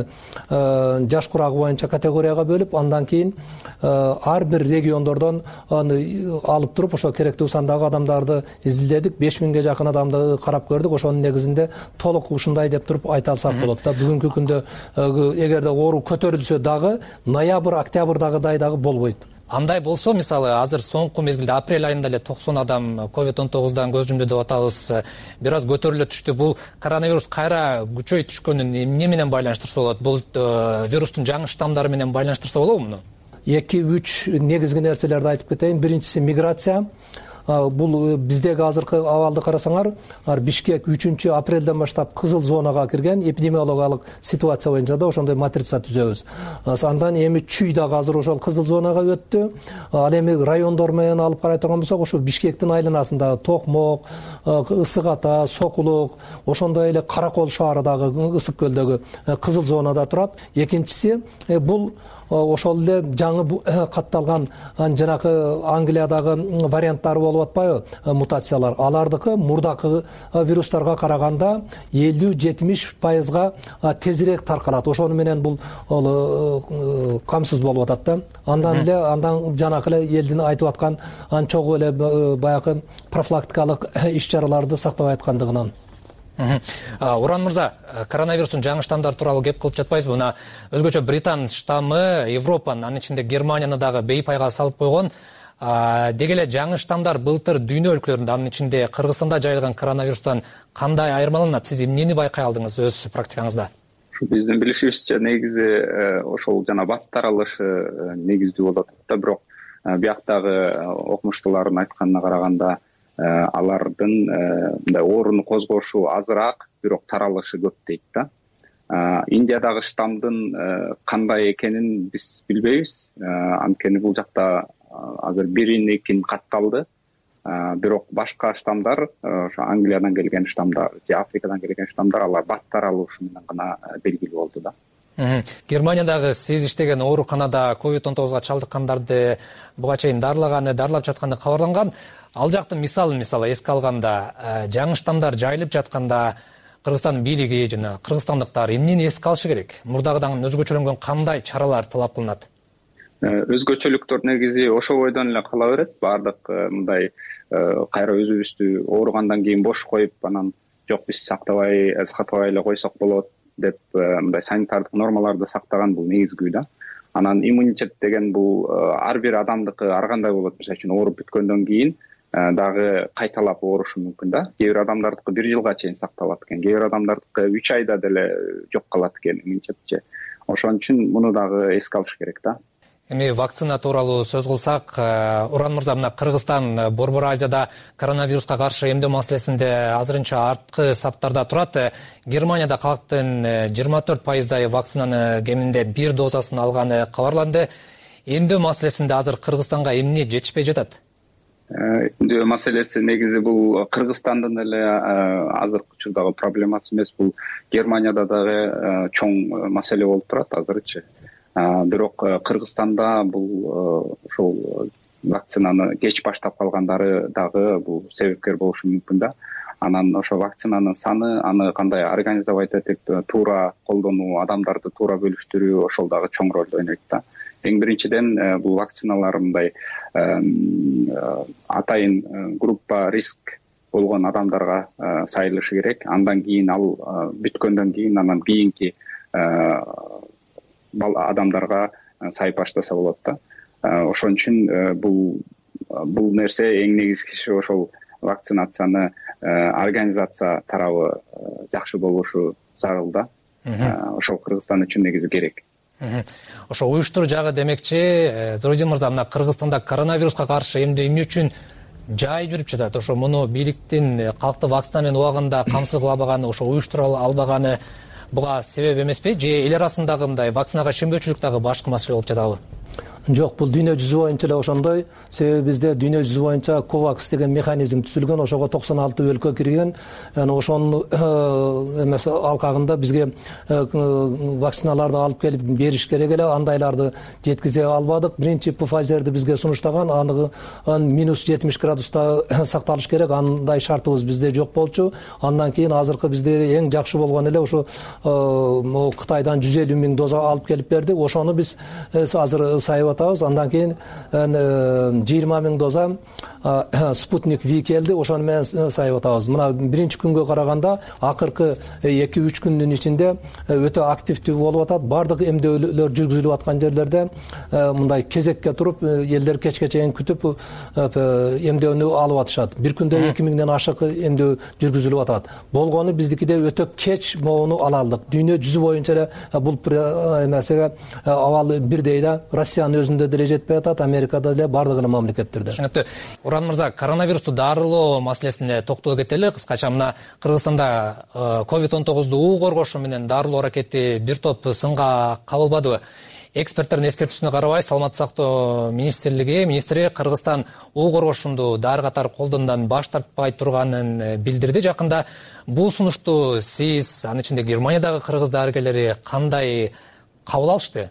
жаш курагы боюнча категорияга бөлүп, андан кийин ар бир региондордон алып туруп, ошо керектүү сандагы адамдарды изилдедик. 5000ге жакын адамды карап көрдүк. Ошонун негизинде толук ушундай деп туруп айта алсак болот да. Бүгүнкү күндө эгерде оору көтөрүлсө дагы ноябрь, октябрдагыдай дагы болбойт. Андай болсо, мисалы, азыр соңку мезгилде апрель айында эле 90 адам COVID-19дан көз жумду деп атабыз. Бир аз көтөрүлө түштү. Бул коронавирус кайра күчөй түшкөнүн эмне менен байланыштырса болот? Бул вирустун жаңы штамдары менен байланыштырса болобу муну? 2-3 негизги нерселерди айтып кетейин. Биринчиси миграция. Бул биздеги азыркы абалды карасаңар, Бишкек 3-апрелден баштап кызыл зонага кирген, эпидемиологиялык ситуация боюнча да ошондой матрица түзөбүз. Андан эми Чүй дагы азыр ошол кызыл зонага өттү. Ал эми райондор менен алып карай турган болсок, ошо Бишкектин айланасында Токмок, Ысык Ата, Сокулук, ошондой эле Каракол шаары дагы Ысык көлдөгү кызыл зонада турат. Экинчиси бул ошол эле жаңы катталган жанакы Англиядагы варианттары болуп атпайбы, мутациялар. Алардыкы мурдакы вирустарга караганда 50-70%га тезирээк таркалат. Ошону менен бул камсыз болуп атат да. Андан жанакы эле элдин айтып аткан чогуу эле баягы профилактикалык иш-чараларды сактабай аткандыгынан. Уран мырза, коронавирустун жаңы штамдары тууралуу кеп кылып жатпайсызбы? Мына өзгөчө Британ штаммы Европанын, анын ичинде Германияны дагы бейпайга салып койгон. Деги эле жаңы штамдар былтыр дүйнө өлкөлөрүндө, анын ичинде Кыргызстанда жайылган коронавирустан кандай айырмаланат? Сиз эмнени байкай алдыңыз өз практикаңызда? Биздин билишибизче негизи ошол жана бат таралышы негиздүү болот да, бирок бияктагы окумуштуулардын айтканына караганда алардын мындай ооруну козгошу азыраак, бирок таралышы көп дейт да. Индиядагы штамдын кандай экенин биз билбейбиз. Анткени бул жакта азыр 1-2 катталды. Бирок башка штамдар, ошо Англиядан келген штамдар, же Африкадан келген штамдар, алар бат таралышы менен гана белгилүү болду да. Германиядагы сиз иштеген ооруканада COVID-19га чалдыккандарды буга чейин дарылап жатканы кабарланган. Ал жактын мисалы эске алганда, жаңы штамдар жайылып жатканда Кыргызстан бийлиги жана кыргызстандыктар эмнени эске алышы керек? Мурдагыдан өзгөчөлөнгөн кандай чаралар талап кылынат? Өзгөчөлүктөр негизи ошол бойдон эле кала берет. Бардык мындай кайра өзүбүздү ооругандан кийин бош коюп, анан жок биз сактабай эле койсок болот деп мындай санитардык нормаларды сактаган бул негизгүү да. Анан иммунитет деген бул ар бир адамдыкы ар кандай болот. Мисалы үчүн ооруп бүткөндөн кийин дагы кайталап оорушу мүмкүн да. Кээ бир адамдардыкы 1 жылга чейин сакталат экен, кээ бир адамдардыкы 3 айда деле жок калат экен иммунитетчи. Ошон үчүн муну дагы эске алыш керек да. Эми вакцина тууралуу сөз кылсак, Уран мырза, мына Кыргызстан Борбор Азияда коронавируска каршы эмдөө маселесинде азырынча арткы саптарда турат. Германияда калктын 24%дай вакцинаны кеминде 1 дозасын алганы кабарланды. Эмдөө маселесинде азыр Кыргызстанга эмне жетишпей жатат? Эмдөө маселеси негизи бул Кыргызстандын эле азыркы учурдагы проблемасы эмес, бул Германияда дагы чоң маселе болуп турат азырчы. Бирок Кыргызстанда бул ошол вакцинаны кеч баштап калгандары дагы бул себепкер болушу мүмкүн да. Анан ошо вакцинанын саны, аны кандай организовать этип туура колдонуу, адамдарды туура бөлүштүрүү ошол дагы чоң ролду ойнойт да. Эң биринчиден бул вакциналар мындай атайын группа риск болгон адамдарга сайылышы керек. Андан кийин ал бүткөндөн кийин анан кийинки адамдарга сайып баштаса болот да. Ошон үчүн бул нерсе эң негизгиси ошол вакцинацияны организация тарабы жакшы болушу зарыл да. Ошол Кыргызстан үчүн негизи керек. Ошо уюштуруу жагы демекчи, Зурудин мырза, мына Кыргызстанда коронавируска каршы эмне үчүн жай жүрүп жатат? Ошо муну бийликтин калкты вакцина менен убагында камсыз кыла албаганы, ошо уюштура албаганы буга себеп эмеспи? Же эл арасындагы мындай вакцинага ишенбөөчүлүк дагы башкы маселе болуп жатабы? Жок, бул дүйнө жүзү боюнча эле ошондой. Себеби бизде дүйнө жүзү боюнча COVAX деген механизм түзүлгөн, ошого 96 өлкө кирген. Ошонун эмес алкагында бизге вакциналарды алып келип бериш керек эле, андайларды жеткизе албадык. Биринчи Pfizer'ди бизге сунуштаган, аны -70 градуста сакталыш керек, андай шартыбыз бизде жок болчу. Андан кийин азыркы бизде эң жакшы болгон эле ошо Кытайдан 150 000 доза алып келип берди. Ошону биз азыр сайып атабыз. Андан кийин 20 000 доза Спутник V келди, ошону менен сайып атабыз. Мына биринчи күнгө караганда акыркы 2-3 күндүн ичинде өтө активдүү болуп атат. Бардык эмдөөлөр жүргүзүлүп аткан жерлерде мындай кезекке туруп элдер кечке чейин күтүп эмдөөнү алып атышат. Бир күндө 2000ден ашык эмдөө жүргүзүлүп атат. Болгону биздикиде өтө кеч могуну ала алдык. Дүйнө жүзү боюнча эле бул эмесеге абал бирдей да. Россиянын өзүндө деле жетпей атат, Америкада деле, бардык эле мамлекеттерде. Түшүнүктүү. Уран мырза, коронавирусту дарылоо маселесине токтоло кетели. Кыскача мына Кыргызстанда COVID-19 уу коргошу менен дарылоо аракети бир топ сынга кабылбадыбы? Эксперттердин эскертүүсүнө карабай, Саламаттык сактоо министри Кыргызстан уу коргошунду дары катары колдонуудан баш тартпай турганын билдирди. Жакында бул сунушту сиз, анын ичинде Германиядагы кыргыз дарыгерлери кандай кабыл алышты?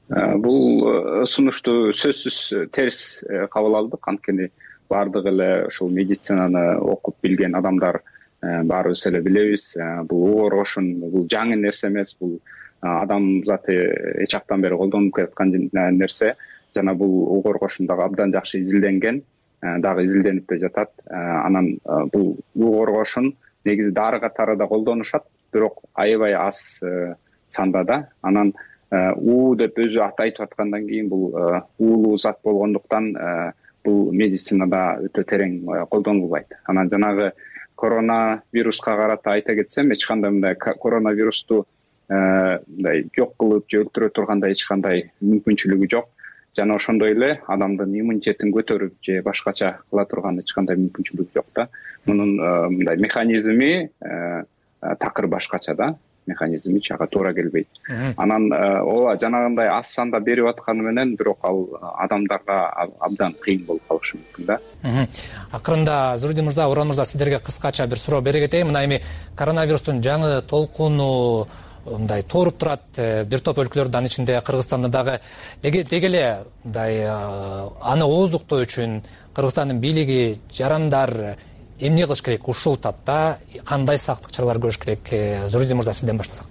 Бул сунушту сөзсүз терс кабыл алдык. Анткени бардык эле ушул медицинаны окуп билген адамдар баарыбыз эле билебиз. Бул уу коргошун бул жаңы нерсе эмес, бул адам заты эч жактан бери колдонуп келаткан нерсе. Жана бул уу коргошун дагы абдан жакшы изилденген, дагы изилденип да жатат. Анан бул уу коргошун негизи дары катары да колдонушат, бирок аябай аз санда да. Анан уу деп өзү аты айтып аткандан кийин бул уулуу зат болгондуктан бул медицинада өтө терең колдонулбайт. Анан жанагы коронавируска карата айта кетсем, эч кандай мындай коронавирусту мындай жок кылып же өлтүрө тургандай эч кандай мүмкүнчүлүгү жок. Жана ошондой эле адамдын иммунитетин көтөрүп же башкача кыла турган эч кандай мүмкүнчүлүгү жок да. Мунун мындай механизми такыр башкача да. Механизми чага туура келбейт. Анан ооба жанагындай аз санда берип атканы менен бирок ал адамдарга абдан кыйын болуп калышы мүмкүн да. Акырында Зурудин мырза, Уран мырза, сиздерге кыскача бир суроо бере кетейин. Мына эми коронавирустун жаңы толкуну мындай тооруп турат бир топ өлкөлөрдүн, анын ичинде Кыргызстанда дагы. Деги эле мындай аны ооздуктоо үчүн Кыргызстандын бийлиги, жарандар эмне кылыш керек? Ушул тапта кандай сактык чаралар көрүш керек? Зурудин мырза, сизден баштасак.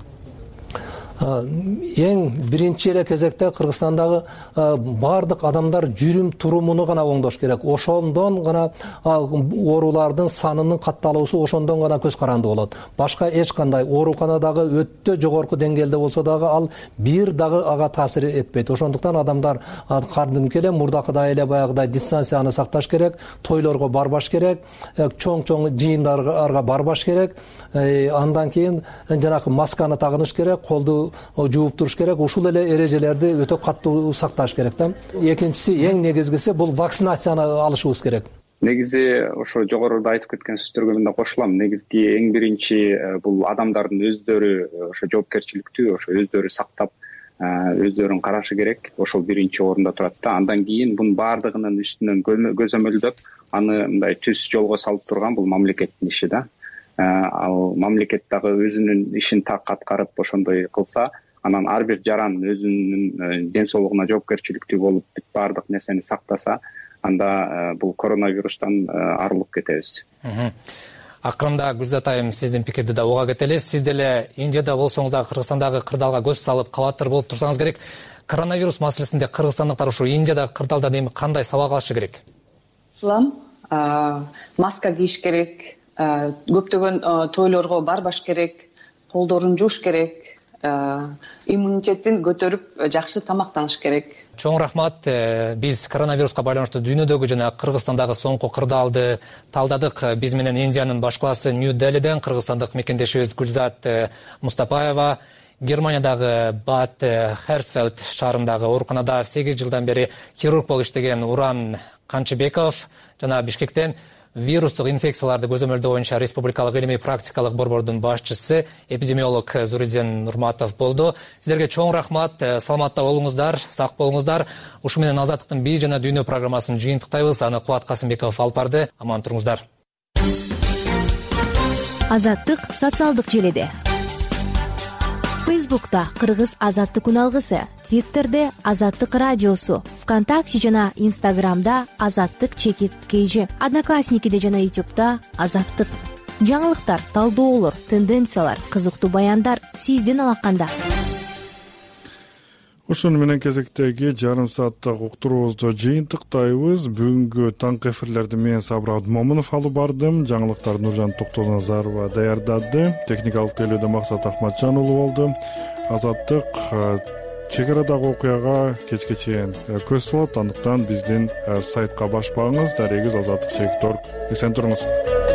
Эң биринчи эле кезекте Кыргызстандагы бардык адамдар жүрүм турумуну гана оңдош керек. Ошондон гана оорулардын санынын катталуусу ошондон гана көз каранды болот. Башка эч кандай ооруканадагы өтө жогорку деңгээлде болсо дагы ал бир дагы ага таасир этпейт. Ошондуктан адамдар кадимки эле мурдакыдай эле баягыдай дистанцияны сакташ керек, тойлорго барбаш керек, чоң жыйындарга барбаш керек. Андан кийин жанагы масканы тагыныш керек, колду жууп туруш керек. Ушул эле эрежелерди өтө каттуу сакташ керек да. Экинчиси, эң негизгиси бул вакцинацияны алышыбыз керек. Негизи ошо жогоруда айтып кеткен сөздөргө мен да кошулам. Негизги эң биринчи бул адамдардын өздөрү ошо жоопкерчиликтүү, ошо өздөрү сактап, өздөрүн карашы керек. Ошол биринчи орунда турат да. Андан кийин бунун бардыгынын үстүнөн көзөмөлдөп, аны мындай түз жолго салып турган бул мамлекеттин иши да. Ал мамлекет дагы өзүнүн ишин так аткарып ошондой кылса, анан ар бир жаран өзүнүн ден соолугуна жоопкерчиликтүү болуп бардык нерсени сактаса, анда бул коронавирустан арылып кетебиз. Акырында Гүлзат айым, сиздин пикирди да уга кетели. Сиз деле Индияда болсоңуз да Кыргызстандагы кырдаалга көз салып, кабаттар болуп турсаңыз керек. Коронавирус маселесинде кыргызстандыктар ушу Индиядагы кырдаалдан эми кандай сабак алышы керек? Ушулам, маска кийиш керек, көптөгөн тойлорго барбаш керек, колдорун жууш керек, иммунитетин көтөрүп жакшы тамактаныш керек. Чоң рахмат. Биз коронавируска байланыштуу дүйнөдөгү жана Кыргызстандагы соңку кырдаалды талдадык. Биз менен Индиянын баш калаасы Нью-Делиден кыргызстандык мекендешибиз Гүлзат Мустапаева, Германиядагы Бад Херсфелд шаарындагы ооруканада 8 жылдан бери хирург болуп иштеген Уран Канчыбеков жана Бишкектен вирустук инфекцияларды көзөмөлдөө боюнча республикалык илимий практикалык борбордун башчысы эпидемиолог Зуриден Нурматов болду. Сиздерге чоң рахмат. Саламатта болуңуздар, сак болуңуздар. Ушу менен Азаттыктын бий жана дүйнө программасын жыйынтыктайбыз. Аны Кубат Касымбеков алып барды. Аман туруңуздар. Азаттык социалдык желеде. Фейсбукта Кыргыз Азаттык үналгысы, Твиттерде Азаттык радиосу, ВКонтакте жана Инстаграмда Азаттык _KG, Одноклассникиде жана Ютубта Азаттык. Жаңылыктар, талдоолор, тенденциялар, кызыктуу баяндар сиздин алаканда. Ошону менен кезектеги жарым сааттык уктуруубузду жыйынтыктайбыз. Бүгүнкү таңкы эфирлерди мен Сабыр Абдымомунов алып бардым. Жаңылыктарды Нуржан Токтоназарова даярдады. Техникалык тейлөөдө Максат Ахматжан уулу болду. Азаттык чек арадагы окуяга кечке чейин көз салат. Андыктан биздин сайтка баш багыңыз. Дарегиз Азаттык _org. Эсен туруңуз.